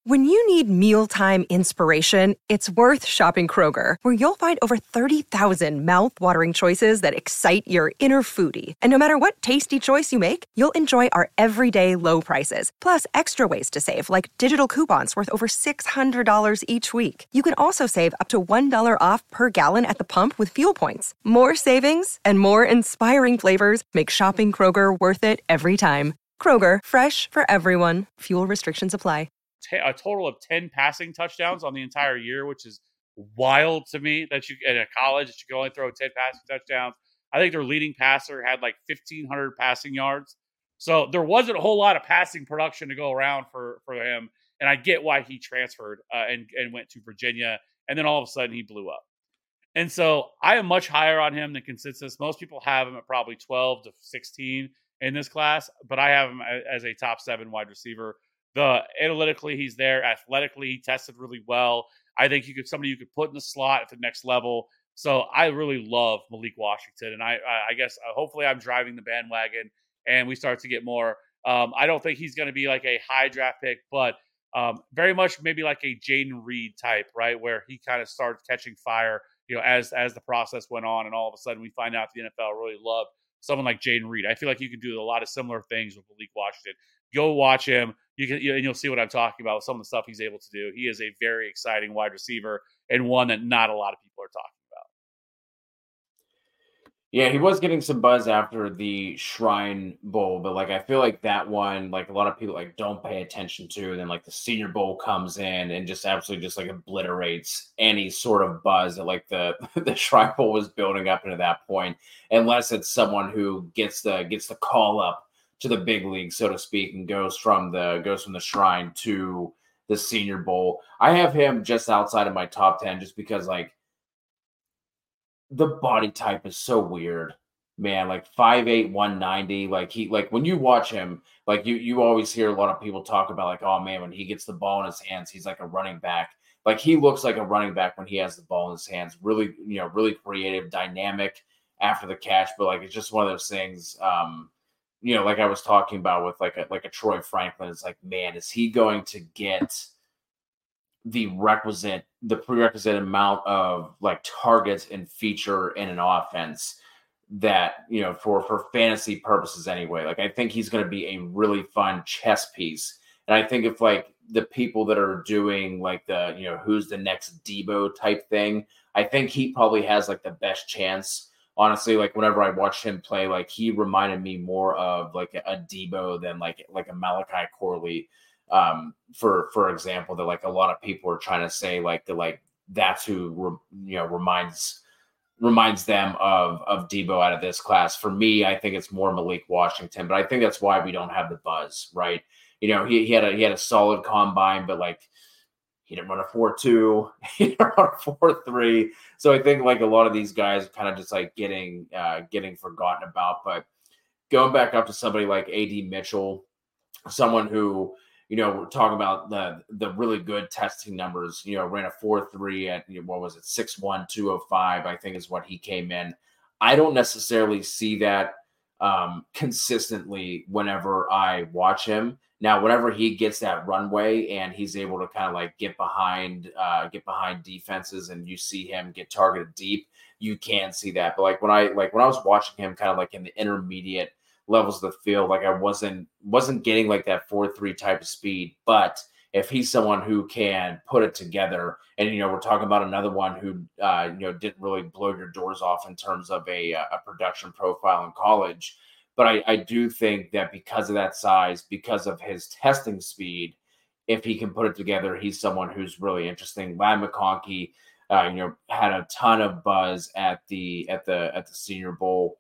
When you need mealtime inspiration, it's worth shopping Kroger, where you'll find over thirty thousand mouth-watering choices that excite your inner foodie. And no matter what tasty choice you make, you'll enjoy our everyday low prices, plus extra ways to save, like digital coupons worth over six hundred dollars each week. You can also save up to one dollar off per gallon at the pump with fuel points. More savings and more inspiring flavors make shopping Kroger worth it every time. Kroger, fresh for everyone. Fuel restrictions apply. A total of ten passing touchdowns on the entire year, which is wild to me that you in a college that you can only throw ten passing touchdowns. I think their leading passer had like fifteen hundred passing yards. So there wasn't a whole lot of passing production to go around for, for him. And I get why he transferred uh, and, and went to Virginia. And then all of a sudden he blew up. And so I am much higher on him than consensus. Most people have him at probably twelve to sixteen in this class, but I have him as a top seven wide receiver. The analytically, he's there. Athletically, he tested really well. I think you could somebody you could put in the slot at the next level. So I really love Malik Washington, and I, I guess uh, hopefully I'm driving the bandwagon, and we start to get more. Um, I don't think he's going to be like a high draft pick, but um, very much maybe like a Jaden Reed type, right, where he kind of started catching fire, you know, as as the process went on, and all of a sudden we find out the N F L really loved someone like Jaden Reed. I feel like you can do a lot of similar things with Malik Washington. Go watch him. You can, and you'll see what I'm talking about with some of the stuff he's able to do. He is a very exciting wide receiver and one that not a lot of people are talking about. Yeah, he was getting some buzz after the Shrine Bowl, but like I feel like that one, like a lot of people like don't pay attention to. And then like the Senior Bowl comes in and just absolutely just like obliterates any sort of buzz that like the the Shrine Bowl was building up into that point, unless it's someone who gets the gets the call up to the big league, so to speak, and goes from the goes from the Shrine to the Senior Bowl. I have him just outside of my top ten just because like the body type is so weird, man. Like five eight, one ninety. Like he like when you watch him, like you you always hear a lot of people talk about like, oh man, when he gets the ball in his hands, he's like a running back. Like he looks like a running back when he has the ball in his hands. Really, you know, really creative, dynamic after the catch. But like it's just one of those things. Um, you know, like I was talking about with like a, like a Troy Franklin, it's like, man, is he going to get the requisite, the prerequisite amount of like targets and feature in an offense that, you know, for, for fantasy purposes anyway. Like I think he's going to be a really fun chess piece. And I think if like the people that are doing like the, you know, who's the next Debo type thing, I think he probably has like the best chance. Honestly, like whenever I watched him play, like he reminded me more of like a, a Debo than like like a Malachi Corley, um, for for example. That like a lot of people are trying to say like the like that's who re, you know reminds reminds them of of Debo out of this class. For me, I think it's more Malik Washington, but I think that's why we don't have the buzz, right? You know, he, he had a he had a solid combine, but like. He didn't run a four two. He didn't run a four three. So I think like a lot of these guys kind of just like getting uh, getting forgotten about. But going back up to somebody like A D Mitchell, someone who, you know, we're talking about the the really good testing numbers, you know, ran a four three at, you know, what was it, six one, two oh five, I think is what he came in. I don't necessarily see that um, consistently whenever I watch him. Now, whenever he gets that runway and he's able to kind of like get behind, uh, get behind defenses, and you see him get targeted deep, you can see that. But like when I like when I was watching him, kind of like in the intermediate levels of the field, like I wasn't wasn't getting like that four three type of speed. But if he's someone who can put it together, and you know we're talking about another one who uh, you know didn't really blow your doors off in terms of a a production profile in college. But I, I do think that because of that size, because of his testing speed, if he can put it together, he's someone who's really interesting. Ladd McConkey, uh, you know, had a ton of buzz at the at the at the Senior Bowl.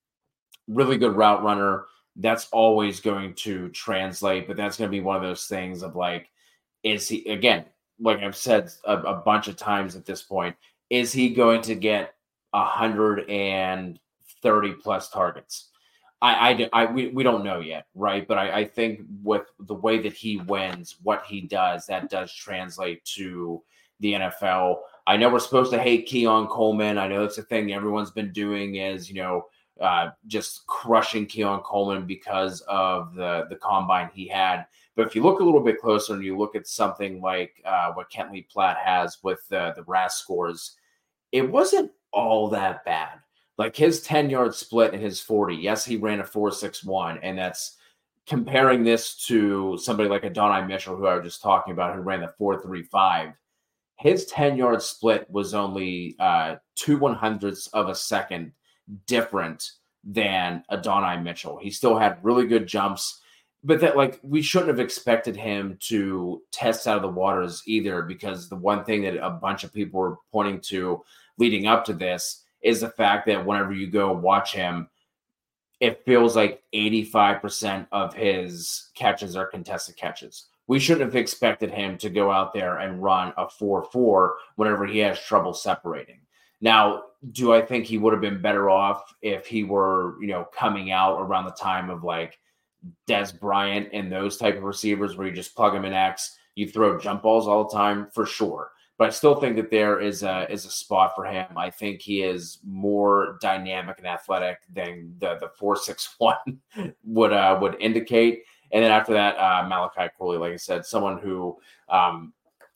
Really good route runner. That's always going to translate, but that's going to be one of those things of like, is he again? Like I've said a, a bunch of times at this point, is he going to get a hundred and thirty plus targets? I, I, I we, we don't know yet, right? But I, I think with the way that he wins, what he does, that does translate to the N F L. I know we're supposed to hate Keon Coleman. I know that's a thing everyone's been doing is, you know, uh, just crushing Keon Coleman because of the, the combine he had. But if you look a little bit closer and you look at something like uh, what Kentley Platt has with uh, the R A S scores, it wasn't all that bad. Like his ten-yard split and his forty, yes, he ran a four six one, and that's comparing this to somebody like Adonai Mitchell, who I was just talking about, who ran the four three five. His ten-yard split was only uh, two one hundredths of a second different than Adonai Mitchell. He still had really good jumps, but that like we shouldn't have expected him to test out of the waters either, because the one thing that a bunch of people were pointing to leading up to this is the fact that whenever you go watch him, it feels like eighty-five percent of his catches are contested catches. We shouldn't have expected him to go out there and run a four four whenever he has trouble separating. Now, do I think he would have been better off if he were, you know, coming out around the time of like Des Bryant and those type of receivers where you just plug him in X, you throw jump balls all the time? For sure. But I still think that there is a is a spot for him. I think he is more dynamic and athletic than the the four six one would uh, would indicate. And then after that, uh, Malachi Corley, like I said, someone who um,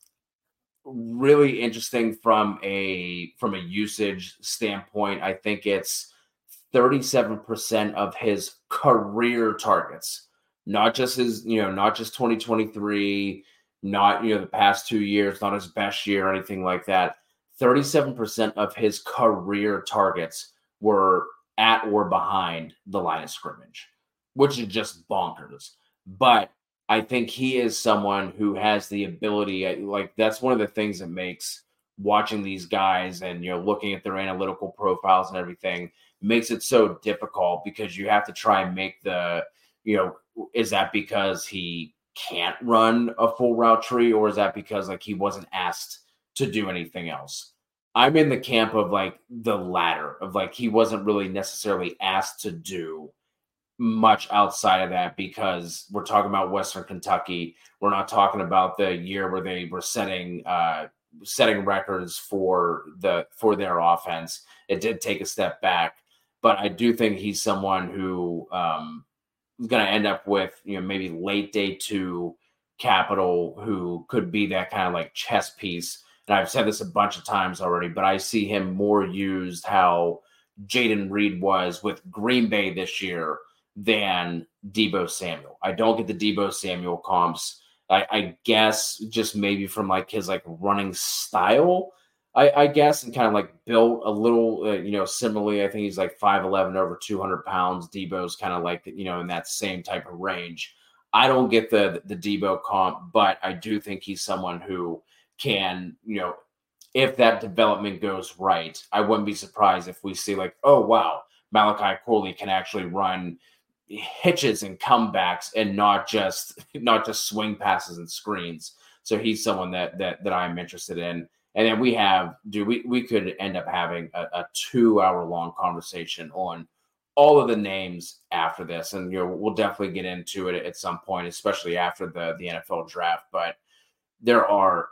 really interesting from a from a usage standpoint. I think it's thirty-seven percent of his career targets, not just his, you know, not just twenty twenty-three. Not, you know, the past two years, not his best year or anything like that. thirty-seven percent of his career targets were at or behind the line of scrimmage, which is just bonkers. But I think he is someone who has the ability, like that's one of the things that makes watching these guys and, you know, looking at their analytical profiles and everything makes it so difficult, because you have to try and make the, you know, is that because he can't run a full route tree, or is that because like he wasn't asked to do anything else? I'm in the camp of like the latter, of like he wasn't really necessarily asked to do much outside of that, because we're talking about Western Kentucky. We're not talking about the year where they were setting uh setting records for the for their offense. It did take a step back, but I do think he's someone who um is going to end up with, you know, maybe late day two capital, who could be that kind of like chess piece. And I've said this a bunch of times already, but I see him more used how Jaden Reed was with Green Bay this year than Deebo Samuel. I don't get the Deebo Samuel comps. I, I guess just maybe from like his like running style, I, I guess, and kind of like built a little, uh, you know, similarly. I think he's like five eleven, over two hundred pounds. Deebo's kind of like, you know, in that same type of range. I don't get the the Deebo comp, but I do think he's someone who can, you know, if that development goes right, I wouldn't be surprised if we see like, oh, wow, Malachi Corley can actually run hitches and comebacks and not just not just swing passes and screens. So he's someone that that that I'm interested in. And then we have, dude, we, we could end up having a, a two hour long conversation on all of the names after this. And, you know, we'll definitely get into it at some point, especially after the, the N F L draft. But there are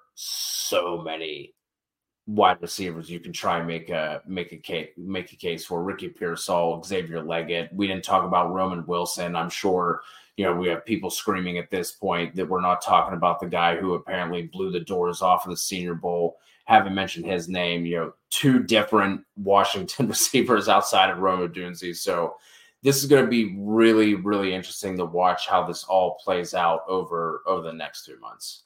so many wide receivers you can try and make a, make a case, make a case for. Ricky Pearsall, Xavier Leggett. We didn't talk about Roman Wilson. I'm sure, you know, we have people screaming at this point that we're not talking about the guy who apparently blew the doors off of the Senior Bowl. Haven't mentioned his name. You know, two different Washington receivers outside of Rome Odunze. So this is going to be really, really interesting to watch how this all plays out over over the next two months.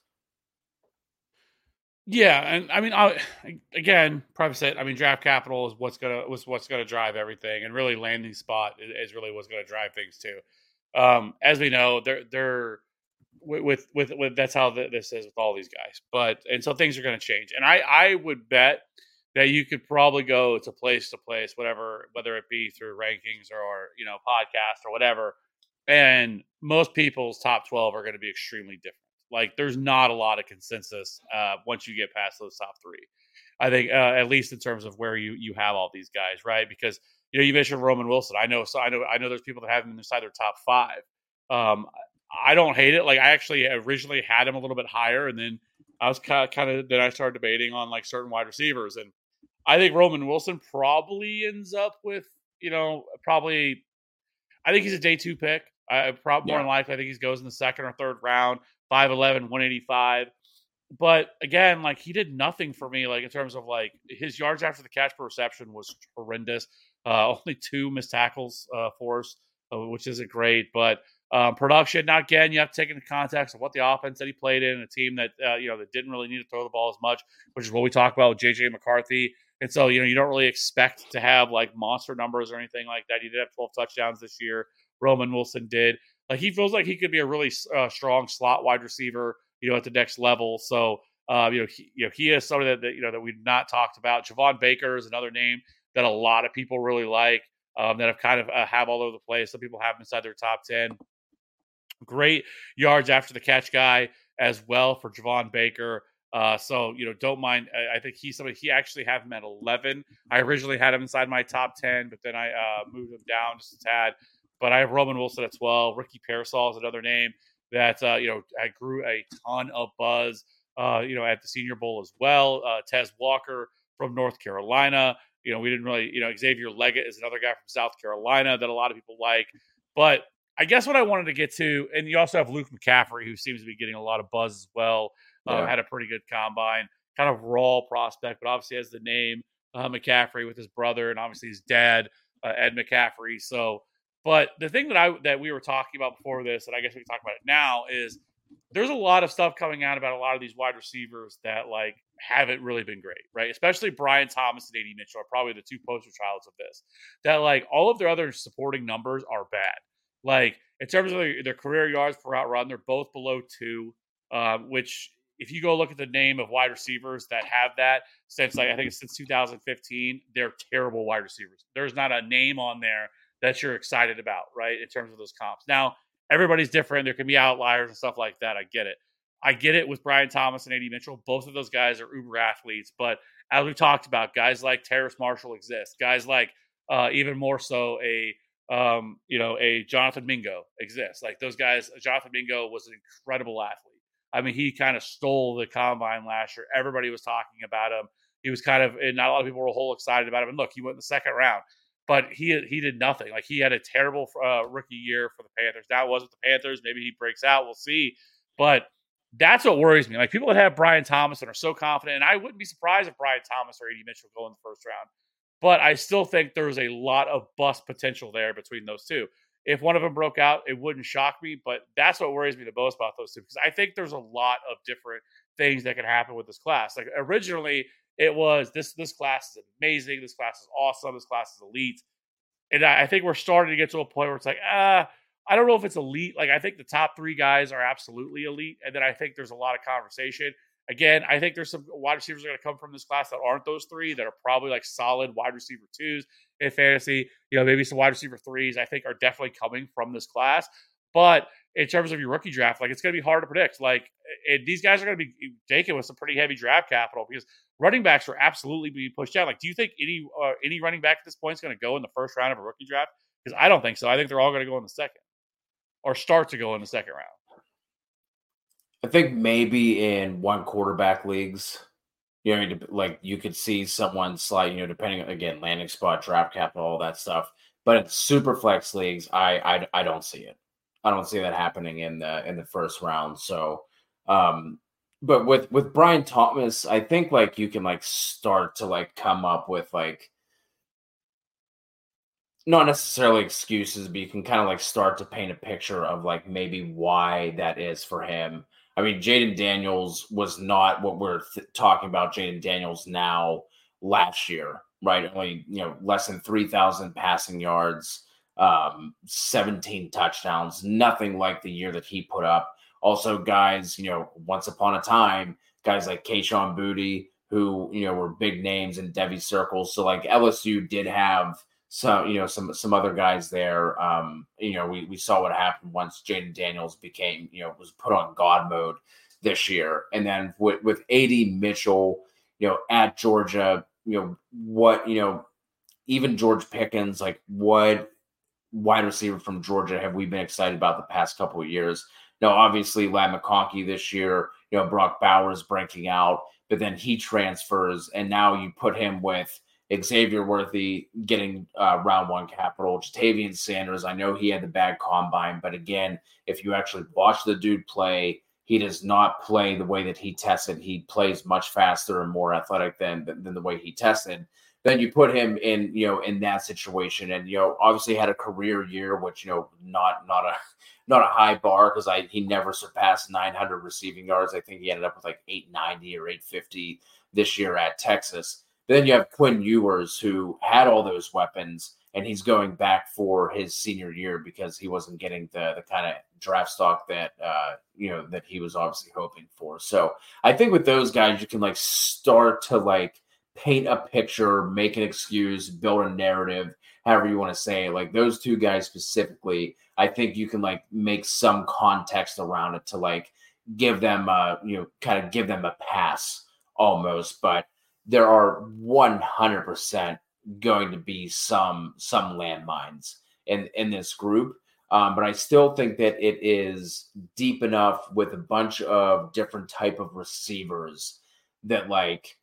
Yeah, and I mean, I, again, preface it. I mean, draft capital is what's gonna was what's gonna drive everything, and really landing spot is, is really what's gonna drive things too. Um, as we know, they're they're with with with that's how this is with all these guys. But and so things are going to change, and I I would bet that you could probably go to place to place, whatever, whether it be through rankings or, or you know podcast or whatever, and most people's top twelve are going to be extremely different. Like there's not a lot of consensus uh, once you get past those top three. I think uh, at least in terms of where you you have all these guys, right? Because you know you mentioned Roman Wilson. I know so I know I know there's people that have him inside their top five. Um, I don't hate it. Like I actually originally had him a little bit higher, and then I was kind of, kind of then I started debating on like certain wide receivers, and I think Roman Wilson probably ends up with, you know, probably I think he's a day two pick. I probably more Yeah. than likely, I think he goes in the second or third round, five eleven, one eighty-five. But again, like he did nothing for me, like in terms of like his yards after the catch per reception was horrendous. Uh, only two missed tackles uh, for us, uh, which isn't great. But um, production, now again, you have to take into context of what the offense that he played in, a team that uh, you know that didn't really need to throw the ball as much, which is what we talk about with J J McCarthy. And so, you know, you don't really expect to have like monster numbers or anything like that. He did have twelve touchdowns this year. Roman Wilson did. Like he feels like he could be a really uh, strong slot wide receiver, you know, at the next level. So, uh, you know, he, you know, he is somebody that, that you know that we've not talked about. Javon Baker is another name that a lot of people really like, um, that have kind of uh, have all over the place. Some people have him inside their top ten. Great yards after the catch guy as well for Javon Baker. Uh, so, you know, don't mind. I, I think he's somebody, he actually have him at eleven. I originally had him inside my top ten, but then I uh, moved him down just a tad. But I have Roman Wilson at twelve. Ricky Pearsall is another name that, uh, you know, I grew a ton of buzz, uh, you know, at the Senior Bowl as well. Uh, Tez Walker from North Carolina. You know, we didn't really, you know, Xavier Leggett is another guy from South Carolina that a lot of people like. But I guess what I wanted to get to, and you also have Luke McCaffrey, who seems to be getting a lot of buzz as well. Um, Yeah. had a pretty good combine, kind of raw prospect, but obviously has the name uh, McCaffrey with his brother and obviously his dad, uh, Ed McCaffrey. So, but the thing that I that we were talking about before this, and I guess we can talk about it now, is there's a lot of stuff coming out about a lot of these wide receivers that like haven't really been great, right? Especially Brian Thomas and A D Mitchell are probably the two poster childs of this. That like all of their other supporting numbers are bad. Like in terms of their, their career yards per route run, they're both below two, um, which if you go look at the name of wide receivers that have that since like I think it's since two thousand fifteen, they're terrible wide receivers. There's not a name on there that you're excited about, right? In terms of those comps. Now, everybody's different. There can be outliers and stuff like that. I get it. I get it with Brian Thomas and A D Mitchell. Both of those guys are uber athletes. But as we talked about, guys like Terrace Marshall exist. Guys like uh, even more so a um, you know, a Jonathan Mingo exists. Like those guys, Jonathan Mingo was an incredible athlete. I mean, he kind of stole the combine last year. Everybody was talking about him. He was kind of, and not a lot of people were whole excited about him. And look, he went in the second round, but he he did nothing. Like he had a terrible uh, rookie year for the Panthers. Now it wasn't the Panthers. Maybe he breaks out. We'll see. But that's what worries me. Like people that have Brian Thomas and are so confident, and I wouldn't be surprised if Brian Thomas or A D Mitchell go in the first round. But I still think there's a lot of bust potential there between those two. If one of them broke out, it wouldn't shock me, but that's what worries me the most about those two, because I think there's a lot of different things that can happen with this class. Like originally, it was this this class is amazing, this class is awesome, this class is elite, and I, I think we're starting to get to a point where it's like, ah, I don't know if it's elite. Like I think the top three guys are absolutely elite, and then I think there's a lot of conversation. Again, I think there's some wide receivers that are going to come from this class that aren't those three, that are probably like solid wide receiver twos in fantasy. You know, maybe some wide receiver threes, I think, are definitely coming from this class. But in terms of your rookie draft, like it's going to be hard to predict. Like and these guys are going to be taken with some pretty heavy draft capital because running backs are absolutely being pushed down. Like, do you think any uh, any running back at this point is going to go in the first round of a rookie draft? Because I don't think so. I think they're all going to go in the second or start to go in the second round. I think maybe in one quarterback leagues, you know, like you could see someone slide, you know, depending again, landing spot, draft capital, all that stuff. But in super flex leagues, I, I I don't see it. I don't see that happening in the in the first round. So, um, but with with Brian Thomas, I think like you can like start to like come up with like not necessarily excuses, but you can kind of like start to paint a picture of like maybe why that is for him. I mean, Jaden Daniels was not what we're th- talking about Jaden Daniels now last year, right? Only, you know, less than three thousand passing yards, um, seventeen touchdowns, nothing like the year that he put up. Also, guys, you know, once upon a time, guys like Kayshon Boutte, who, you know, were big names in Devy circles. So, like, L S U did have some, you know, some some other guys there. Um, you know, we we saw what happened once Jaden Daniels became, you know, was put on God mode this year. And then with, with A D Mitchell, you know, at Georgia, you know, what, you know, even George Pickens, like what wide receiver from Georgia have we been excited about the past couple of years? Now, obviously, Ladd McConkey this year, you know, Brock Bowers breaking out, but then he transfers, and now you put him with, Xavier Worthy getting uh, round one capital. Jatavian Sanders, I know he had the bad combine, but again, if you actually watch the dude play, he does not play the way that he tested. He plays much faster and more athletic than, than, than the way he tested. Then you put him in, you know, in that situation, and you know, obviously had a career year, which you know, not not a not a high bar because I he never surpassed nine hundred receiving yards. I think he ended up with like eight ninety or eight fifty this year at Texas. Then you have Quinn Ewers, who had all those weapons, and he's going back for his senior year because he wasn't getting the the kind of draft stock that uh, you know that he was obviously hoping for. So I think with those guys, you can like start to like paint a picture, make an excuse, build a narrative, however you want to say it. Like those two guys specifically, I think you can like make some context around it to like give them a, you know, kind of give them a pass almost. But there are one hundred percent going to be some some landmines in, in this group. Um, but I still think that it is deep enough with a bunch of different type of receivers that like,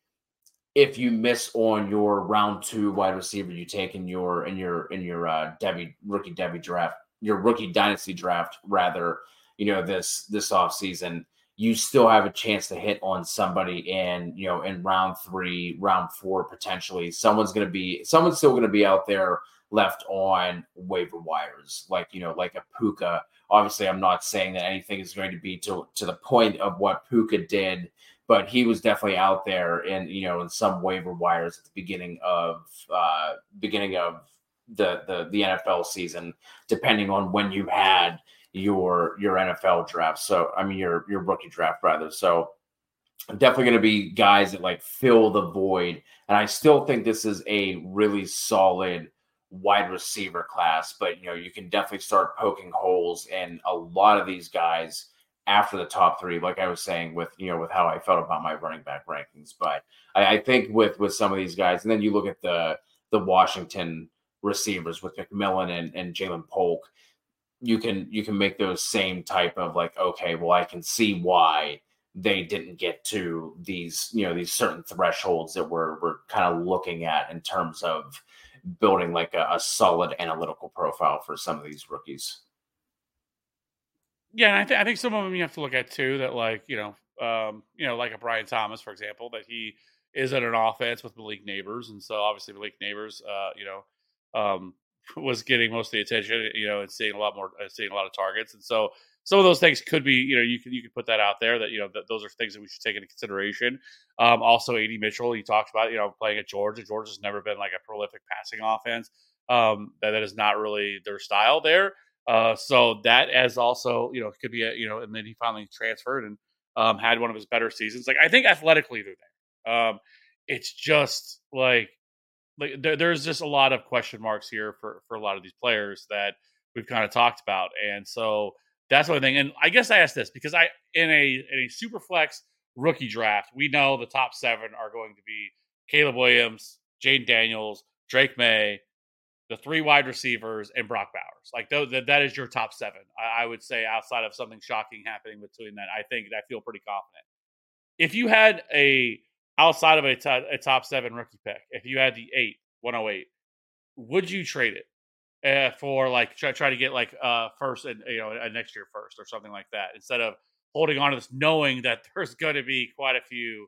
if you miss on your round two wide receiver you take in your in your in your uh Devy rookie Devy draft, your rookie dynasty draft rather, you know, this this offseason, you still have a chance to hit on somebody in, you know, in round three, round four, potentially. Someone's gonna be someone's still gonna be out there left on waiver wires, like, you know, like a Puka. Obviously, I'm not saying that anything is going to be to to the point of what Puka did, but he was definitely out there in, you know, in some waiver wires at the beginning of uh, beginning of the, the the N F L season, depending on when you had your your N F L draft. So I mean your your rookie draft rather. So definitely going to be guys that like fill the void. And I still think this is a really solid wide receiver class, but you know, you can definitely start poking holes in a lot of these guys after the top three, like I was saying with, you know, with how I felt about my running back rankings. But I, I think with, with some of these guys, and then you look at the, the Washington receivers with McMillan and, and Jalen Polk, you can, you can make those same type of like, okay, well, I can see why they didn't get to these, you know, these certain thresholds that we're, we're kind of looking at in terms of building like a, a solid analytical profile for some of these rookies. Yeah, and I, th- I think some of them you have to look at too. That like you know, um, you know, like a Brian Thomas, for example, that he is in an offense with Malik Neighbors, and so obviously Malik Neighbors, uh, you know, um, was getting most of the attention, you know, and seeing a lot more, uh, seeing a lot of targets, and so some of those things could be, you know, you can you can put that out there that you know that those are things that we should take into consideration. Um, also, A D Mitchell, you talked about, you know, playing at Georgia. Georgia's never been like a prolific passing offense. Um, that that is not really their style there. Uh, so that as also, you know, could be a, you know, and then he finally transferred and um, had one of his better seasons. Like, I think athletically they're there. Um, it's just like, like there, there's just a lot of question marks here for, for a lot of these players that we've kind of talked about. And so that's the only thing. And I guess I asked this because I, in a, in a super flex rookie draft, we know the top seven are going to be Caleb Williams, Jaden Daniels, Drake May, the three wide receivers, and Brock Bowers. Like those, that, that is your top seven. I, I would say outside of something shocking happening between that, I think I feel pretty confident. If you had a, outside of a, t- a top seven rookie pick, if you had the eight, one oh eight, would you trade it uh, for like, try, try to get like uh first and, you know, a next year first or something like that, instead of holding on to this, knowing that there's going to be quite a few,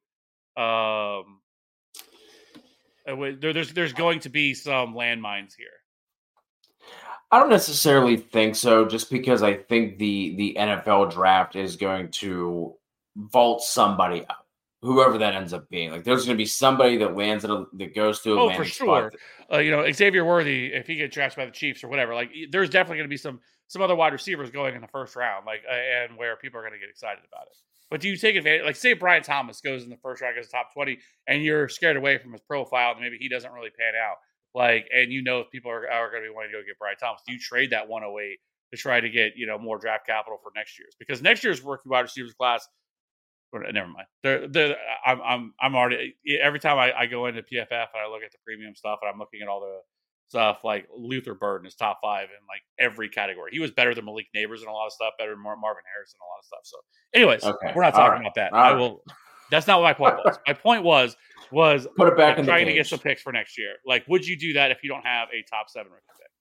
um, There, there's there's going to be some landmines here. I don't necessarily think so, just because I think the the N F L draft is going to vault somebody up, whoever that ends up being. Like, there's going to be somebody that lands at a, that goes to a oh landing for sure. spot. Uh, you know, Xavier Worthy, if he gets drafted by the Chiefs or whatever, like there's definitely going to be some some other wide receivers going in the first round, like uh, and where people are going to get excited about it. But do you take advantage? Like, say Brian Thomas goes in the first round, goes top twenty, and you're scared away from his profile, and maybe he doesn't really pan out. Like, and you know people are, are going to be wanting to go get Brian Thomas. Do you trade that one oh eight to try to get, you know, more draft capital for next year's? Because next year's rookie wide receivers class, never mind. They're, they're, I'm I'm I'm already every time I, I go into P F F and I look at the premium stuff and I'm looking at all the stuff, like Luther Burden is top five in like every category. He was better than Malik Neighbors and a lot of stuff, better than Mar- Marvin Harrison and a lot of stuff. So anyways, Okay. we're not talking right. about that. All I right. will, that's not what my point was. My point was was put it back like, in the trying cage. to get some picks for next year. Like, would you do that if you don't have a top seven rookie pick?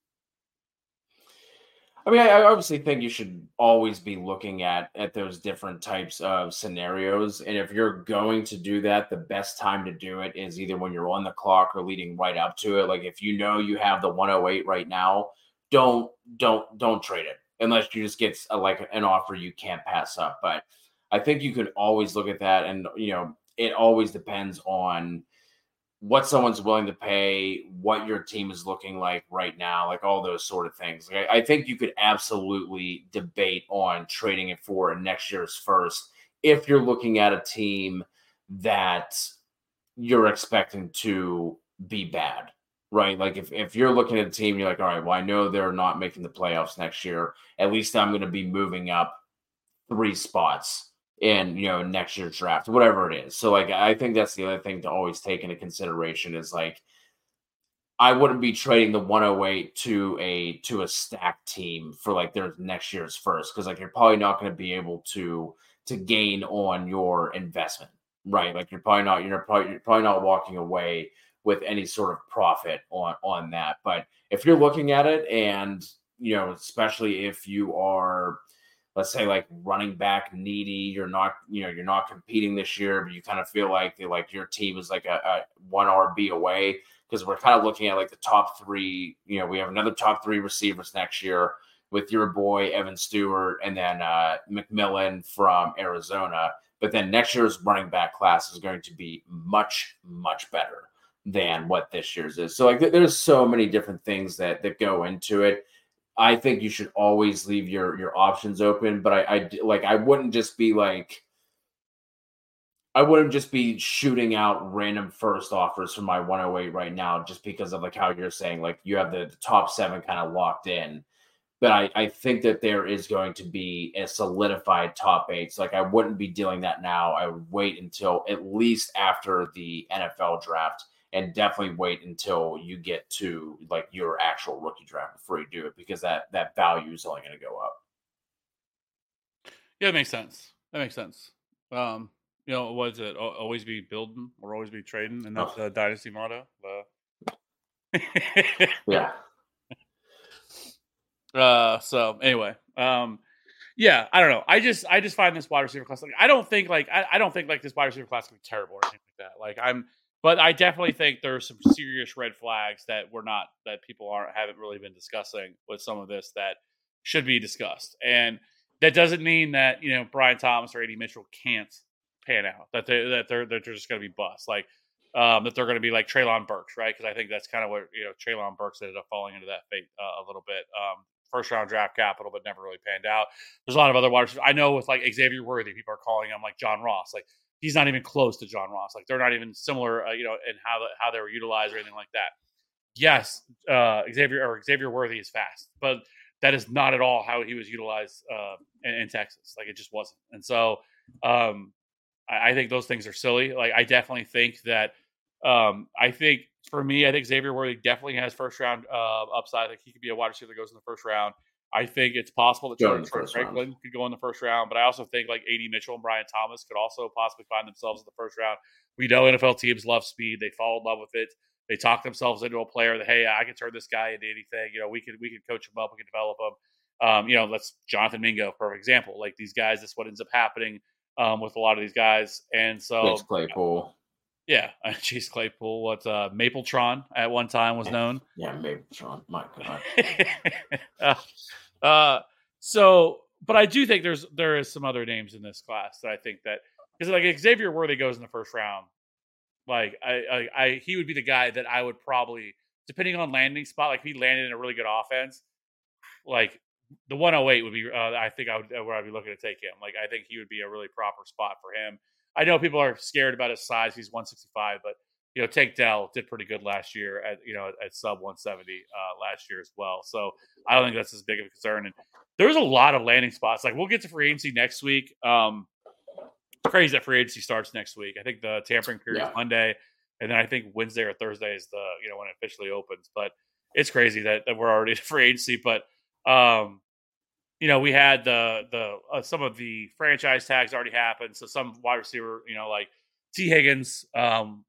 I mean, I, I obviously think you should always be looking at at those different types of scenarios. And if you're going to do that, the best time to do it is either when you're on the clock or leading right up to it. Like if you know you have the one oh eight right now, don't don't don't trade it unless you just get a, like an offer you can't pass up. But I think you could always look at that, and you know, it always depends on what someone's willing to pay, what your team is looking like right now, like all those sort of things. Like, I, I think you could absolutely debate on trading it for next year's first if you're looking at a team that you're expecting to be bad, right? Like if, if you're looking at a team, you're like, all right, well, I know they're not making the playoffs next year. At least I'm going to be moving up three spots in, you know, next year's draft, whatever it is. So like, I think that's the other thing to always take into consideration is like, I wouldn't be trading the one oh eight to a, to a stacked team for like their next year's first. Cause like, you're probably not going to be able to, to gain on your investment, right? Like you're probably not, you're probably, you're probably not walking away with any sort of profit on, on that. But if you're looking at it and, you know, especially if you are, let's say like running back needy, you're not, you know, you're not competing this year, but you kind of feel like they, like your team is like a, a one R B away, because we're kind of looking at like the top three, you know, we have another top three receivers next year with your boy Evan Stewart and then uh, McMillan from Arizona. But then next year's running back class is going to be much, much better than what this year's is. So like there's so many different things that that go into it. I think you should always leave your your options open, but I, I like I wouldn't just be like I wouldn't just be shooting out random first offers for my one oh eight right now just because of like how you're saying like you have the, the top seven kind of locked in. But I, I think that there is going to be a solidified top eight. So like I wouldn't be doing that now. I would wait until at least after the N F L draft. And definitely wait until you get to like your actual rookie draft before you do it, because that that value is only going to go up. Yeah, that makes sense. That makes sense. Um, you know, what is it? Always be building or always be trading, and that's oh. the dynasty motto. Uh, yeah. Uh. So anyway, um, yeah, I don't know. I just I just find this wide receiver class like I don't think like I, I don't think like this wide receiver class can be terrible or anything like that. Like I'm. But I definitely think there are some serious red flags that we're not, that people aren't, haven't really been discussing with some of this that should be discussed. And that doesn't mean that, you know, Brian Thomas or A D Mitchell can't pan out, that they, that they're, that they're just going to be bust. Like, um, that they're going to be like Treylon Burks, right? Because I think that's kind of what, you know, Treylon Burks ended up falling into that fate uh, a little bit. Um, first round draft capital, but never really panned out. There's a lot of other wide receivers. I know with like Xavier Worthy, people are calling him like John Ross. Like, he's not even close to John Ross. Like they're not even similar, uh, you know, in how the, how they were utilized or anything like that. Yes, uh, Xavier or Xavier Worthy is fast, but that is not at all how he was utilized uh, in, in Texas. Like it just wasn't. And so um, I, I think those things are silly. Like I definitely think that um, I think for me, I think Xavier Worthy definitely has first round uh, upside. Like he could be a wide receiver that goes in the first round. I think it's possible that Jordan Franklin round. could go in the first round, but I also think like A D Mitchell and Brian Thomas could also possibly find themselves in the first round. We know N F L teams love speed; they fall in love with it. They talk themselves into a player that, hey, I can turn this guy into anything. You know, we could we could coach him up, we can develop him. Um, you know, let's Jonathan Mingo, perfect example. Like these guys, that's what ends up happening um, with a lot of these guys. And so, Chase Claypool. Yeah, Chase Claypool. What uh, Mapletron at one time was known. Yeah, Mapletron. My God. uh, uh, so, but I do think there's there is some other names in this class that I think that because like Xavier Worthy goes in the first round. Like I, I, I, he would be the guy that I would probably, depending on landing spot, like if he landed in a really good offense, like the one oh eight would be. Uh, I think I would where I'd be looking to take him. Like I think he would be a really proper spot for him. I know people are scared about his size. He's one sixty-five, but you know, Tank Dell did pretty good last year at you know at sub one seventy uh, last year as well. So I don't think that's as big of a concern. And there's a lot of landing spots. Like we'll get to free agency next week. Um, It's crazy that free agency starts next week. I think the tampering period yeah. is Monday, and then I think Wednesday or Thursday is the you know when it officially opens. But it's crazy that, that we're already at free agency. But um, you know we had the the uh, some of the franchise tags already happened. So some wide receiver, you know, like T Higgins, um,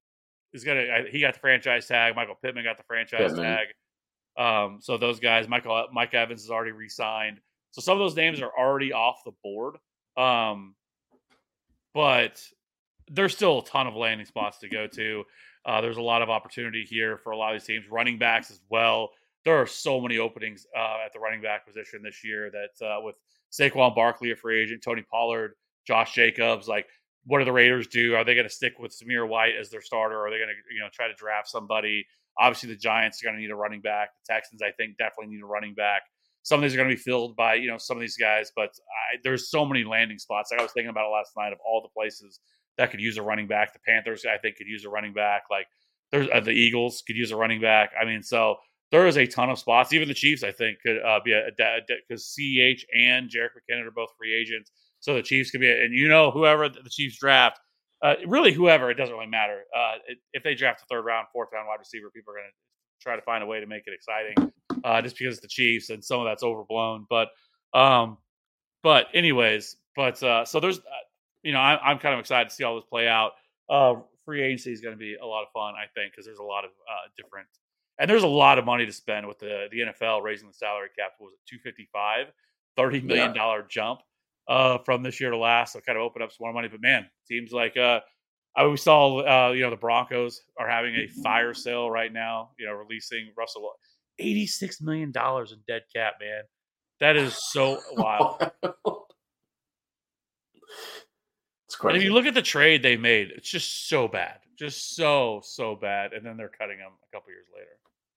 is gonna. He got the franchise tag. Michael Pittman got the franchise Pittman. tag. Um, so those guys, Michael Mike Evans is already re-signed. So some of those names are already off the board. Um, but there's still a ton of landing spots to go to. Uh, there's a lot of opportunity here for a lot of these teams. Running backs as well. There are so many openings uh, at the running back position this year that uh, with Saquon Barkley, a free agent, Tony Pollard, Josh Jacobs, like what do the Raiders do? Are they going to stick with Samir White as their starter? Or are they going to, you know, try to draft somebody? Obviously, the Giants are going to need a running back. The Texans, I think, definitely need a running back. Some of these are going to be filled by, you know, some of these guys, but I, there's so many landing spots. Like I was thinking about it last night of all the places that could use a running back. The Panthers, I think, could use a running back. Like there's uh, the Eagles could use a running back. I mean, so there is a ton of spots. Even the Chiefs, I think, could uh, be a because C H and Jerick McKinnon are both free agents. So the Chiefs could be, a, and you know, whoever the Chiefs draft, uh, really whoever, it doesn't really matter. Uh, it, if they draft a third round, fourth round wide receiver, people are going to try to find a way to make it exciting, uh, just because it's the Chiefs and some of that's overblown. But, um, but anyways, but uh, so there's, uh, you know, I, I'm kind of excited to see all this play out. Uh, free agency is going to be a lot of fun, I think, because there's a lot of uh, different, and there's a lot of money to spend with the the N F L raising the salary cap. What was it, two fifty-five, thirty million dollars yeah. jump uh, from this year to last. So kind of open up some more money. But man, seems like uh, I we saw, uh, you know, the Broncos are having a fire sale right now. You know, releasing Russell, eighty-six million dollars in dead cap. Man, that is so wild. It's crazy. And if you look at the trade they made, it's just so bad, just so so bad. And then they're cutting him a couple years later.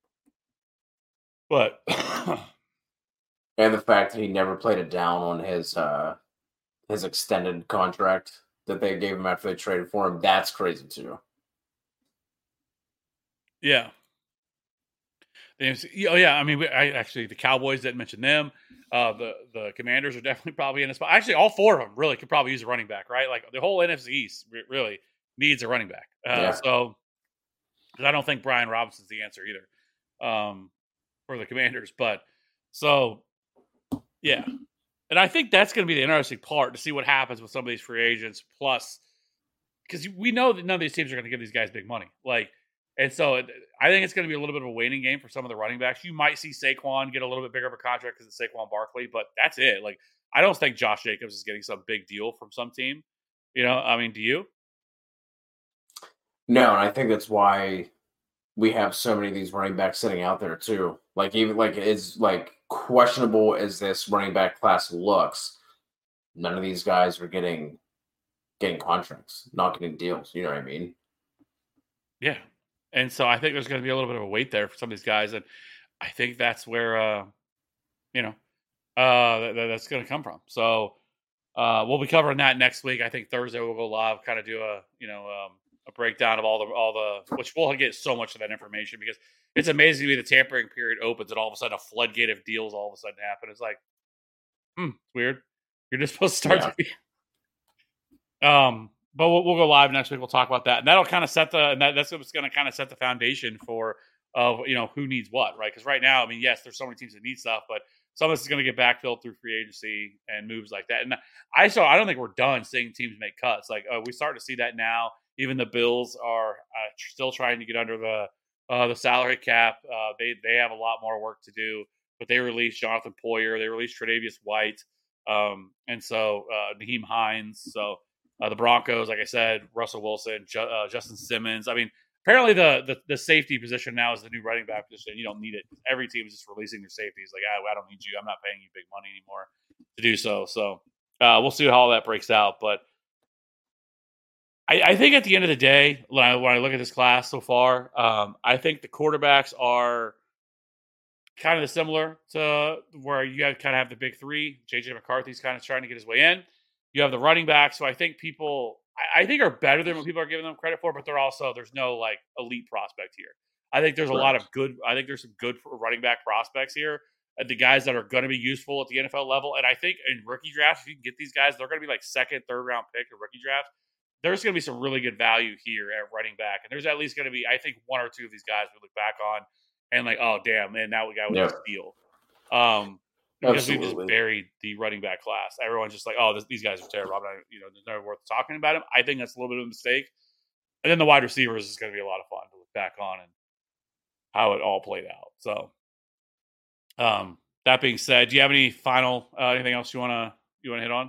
But and the fact that he never played it down on his uh, his extended contract that they gave him after they traded for him, that's crazy too. Yeah. Oh yeah, I mean, we, I actually the Cowboys didn't mention them. Uh, the the Commanders are definitely probably in a spot. Actually, all four of them really could probably use a running back, right? Like the whole N F C East really needs a running back. Uh, yeah. So, because I don't think Brian Robinson's the answer either um, for the Commanders. But so, yeah, and I think that's going to be the interesting part to see what happens with some of these free agents. Plus, because we know that none of these teams are going to give these guys big money, like. And so it, I think it's going to be a little bit of a waiting game for some of the running backs. You might see Saquon get a little bit bigger of a contract because it's Saquon Barkley, but that's it. Like, I don't think Josh Jacobs is getting some big deal from some team. You know, I mean, do you? No, and I think that's why we have so many of these running backs sitting out there too. Like, even like it's like questionable as this running back class looks, none of these guys are getting getting contracts, not getting deals. You know what I mean? Yeah. And so I think there's going to be a little bit of a wait there for some of these guys. And I think that's where, uh, you know, uh, that, that's going to come from. So uh, we'll be covering that next week. I think Thursday we'll go live, kind of do a, you know, um, a breakdown of all the, all the, which we'll get so much of that information because it's amazing to me the tampering period opens and all of a sudden a floodgate of deals all of a sudden happen. It's like, hmm, it's weird. You're just supposed to start yeah. to be. Um, But we'll, we'll go live next week. We'll talk about that, and that'll kind of set the. And that, that's what's going to kind of set the foundation for, of uh, you know, who needs what, right? Because right now, I mean, yes, there's so many teams that need stuff, but some of this is going to get backfilled through free agency and moves like that. And I saw, I don't think we're done seeing teams make cuts. Like uh, we start to see that now. Even the Bills are uh, still trying to get under the uh, the salary cap. Uh, they they have a lot more work to do, but they released Jonathan Poyer. They released Tre'Davious White, um, and so uh, Nyheim Hines. So. Uh, the Broncos, like I said, Russell Wilson, Ju- uh, Justin Simmons. I mean, apparently the, the the safety position now is the new running back position. You don't need it. Every team is just releasing their safeties. Like, I, I don't need you. I'm not paying you big money anymore to do so. So uh, we'll see how all that breaks out. But I, I think at the end of the day, when I, when I look at this class so far, um, I think the quarterbacks are kind of similar to where you have, kind of have the big three. J J McCarthy's kind of trying to get his way in. You have the running backs, who I think people, I, I think are better than what people are giving them credit for, but they're also, there's no like elite prospect here. I think there's a lot of good, I think there's some good running back prospects here. Uh, the guys that are going to be useful at the N F L level. And I think in rookie drafts, if you can get these guys, they're going to be like second, third round pick in rookie drafts. There's going to be some really good value here at running back. And there's at least going to be, I think, one or two of these guys we look back on and like, oh, damn, man, now we got with yeah. this deal. Um, Because Absolutely. we just buried the running back class. Everyone's just like, oh, this, these guys are terrible. I'm not, you know, there's never worth talking about them. I think that's a little bit of a mistake. and then the wide receivers is going to be a lot of fun to look back on and how it all played out. So, um, that being said, do you have any final uh, anything else you wanna you wanna hit on?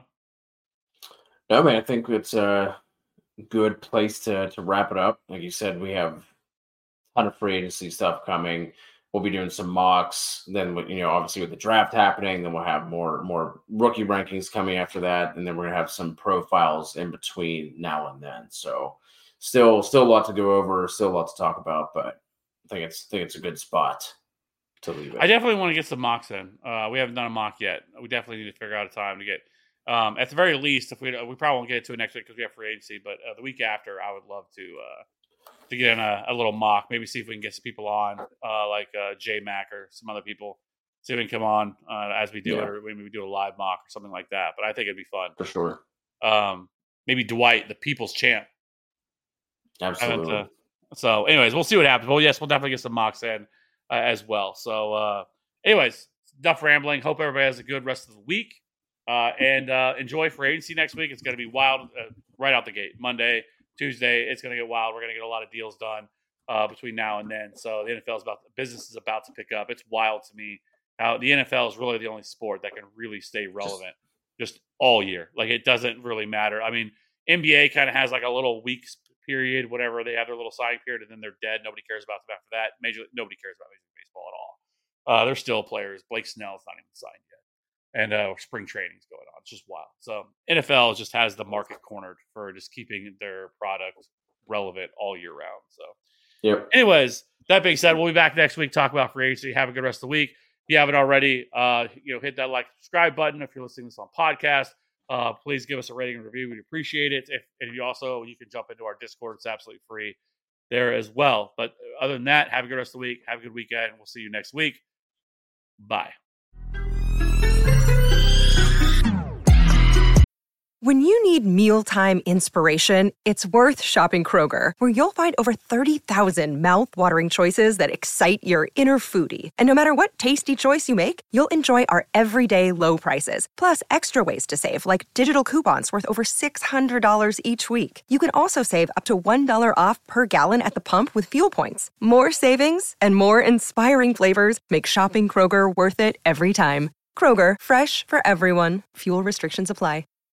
No, man. I think it's a good place to to wrap it up. Like you said, we have a ton of free agency stuff coming. We'll be doing some mocks. Then, you know, obviously with the draft happening, then we'll have more more rookie rankings coming after that, and then we're gonna have some profiles in between now and then. So, still still a lot to go over, still a lot to talk about, but I think it's I think it's a good spot to leave it. I definitely want to get some mocks in. Uh, we haven't done a mock yet. We definitely need to figure out a time to get. Um, at the very least, if we we probably won't get to it next week because we have free agency, but uh, the week after, I would love to uh, to get in a, a little mock. Maybe see if we can get some people on, uh, like uh, J Mac or some other people. See if we can come on uh, as we do Yeah. it, or maybe we do a live mock or something like that. But I think it'd be fun For sure. Um, maybe Dwight, the people's champ. Absolutely. Uh, so, anyways, we'll see what happens. Well, yes, we'll definitely get some mocks in uh, as well. So, uh, anyways, enough rambling. Hope everybody has a good rest of the week. Uh, and uh, enjoy free agency next week. It's going to be wild uh, right out the gate. Monday, Tuesday, it's going to get wild. We're going to get a lot of deals done uh, between now and then. So the N F L is about business is about to pick up. It's wild to me how the N F L is really the only sport that can really stay relevant just, just all year. Like it doesn't really matter. I mean, N B A kind of has like a little weeks period, whatever. They have their little signing period, and then they're dead. Nobody cares about them after that. Major nobody cares about Major League Baseball at all. Uh, they're still players. Blake Snell's not even signed yet. And uh, spring training's going on. It's just wild. So N F L just has the market cornered for just keeping their product relevant all year round. So, yep. Anyways, that being said, we'll be back next week, talk about free agency. Have a good rest of the week. If you haven't already, uh, you know, hit that like, subscribe button. If you're listening to this on podcast, uh, please give us a rating and review. We'd appreciate it. If and you also you can jump into our Discord. It's absolutely free there as well. But other than that, have a good rest of the week. Have a good weekend. We'll see you next week. Bye. When you need mealtime inspiration, it's worth shopping Kroger, where you'll find over thirty thousand mouth-watering choices that excite your inner foodie. And no matter what tasty choice you make, you'll enjoy our everyday low prices, plus extra ways to save, like digital coupons worth over six hundred dollars each week. You can also save up to one dollar off per gallon at the pump with fuel points. More savings and more inspiring flavors make shopping Kroger worth it every time. Kroger, fresh for everyone. Fuel restrictions apply.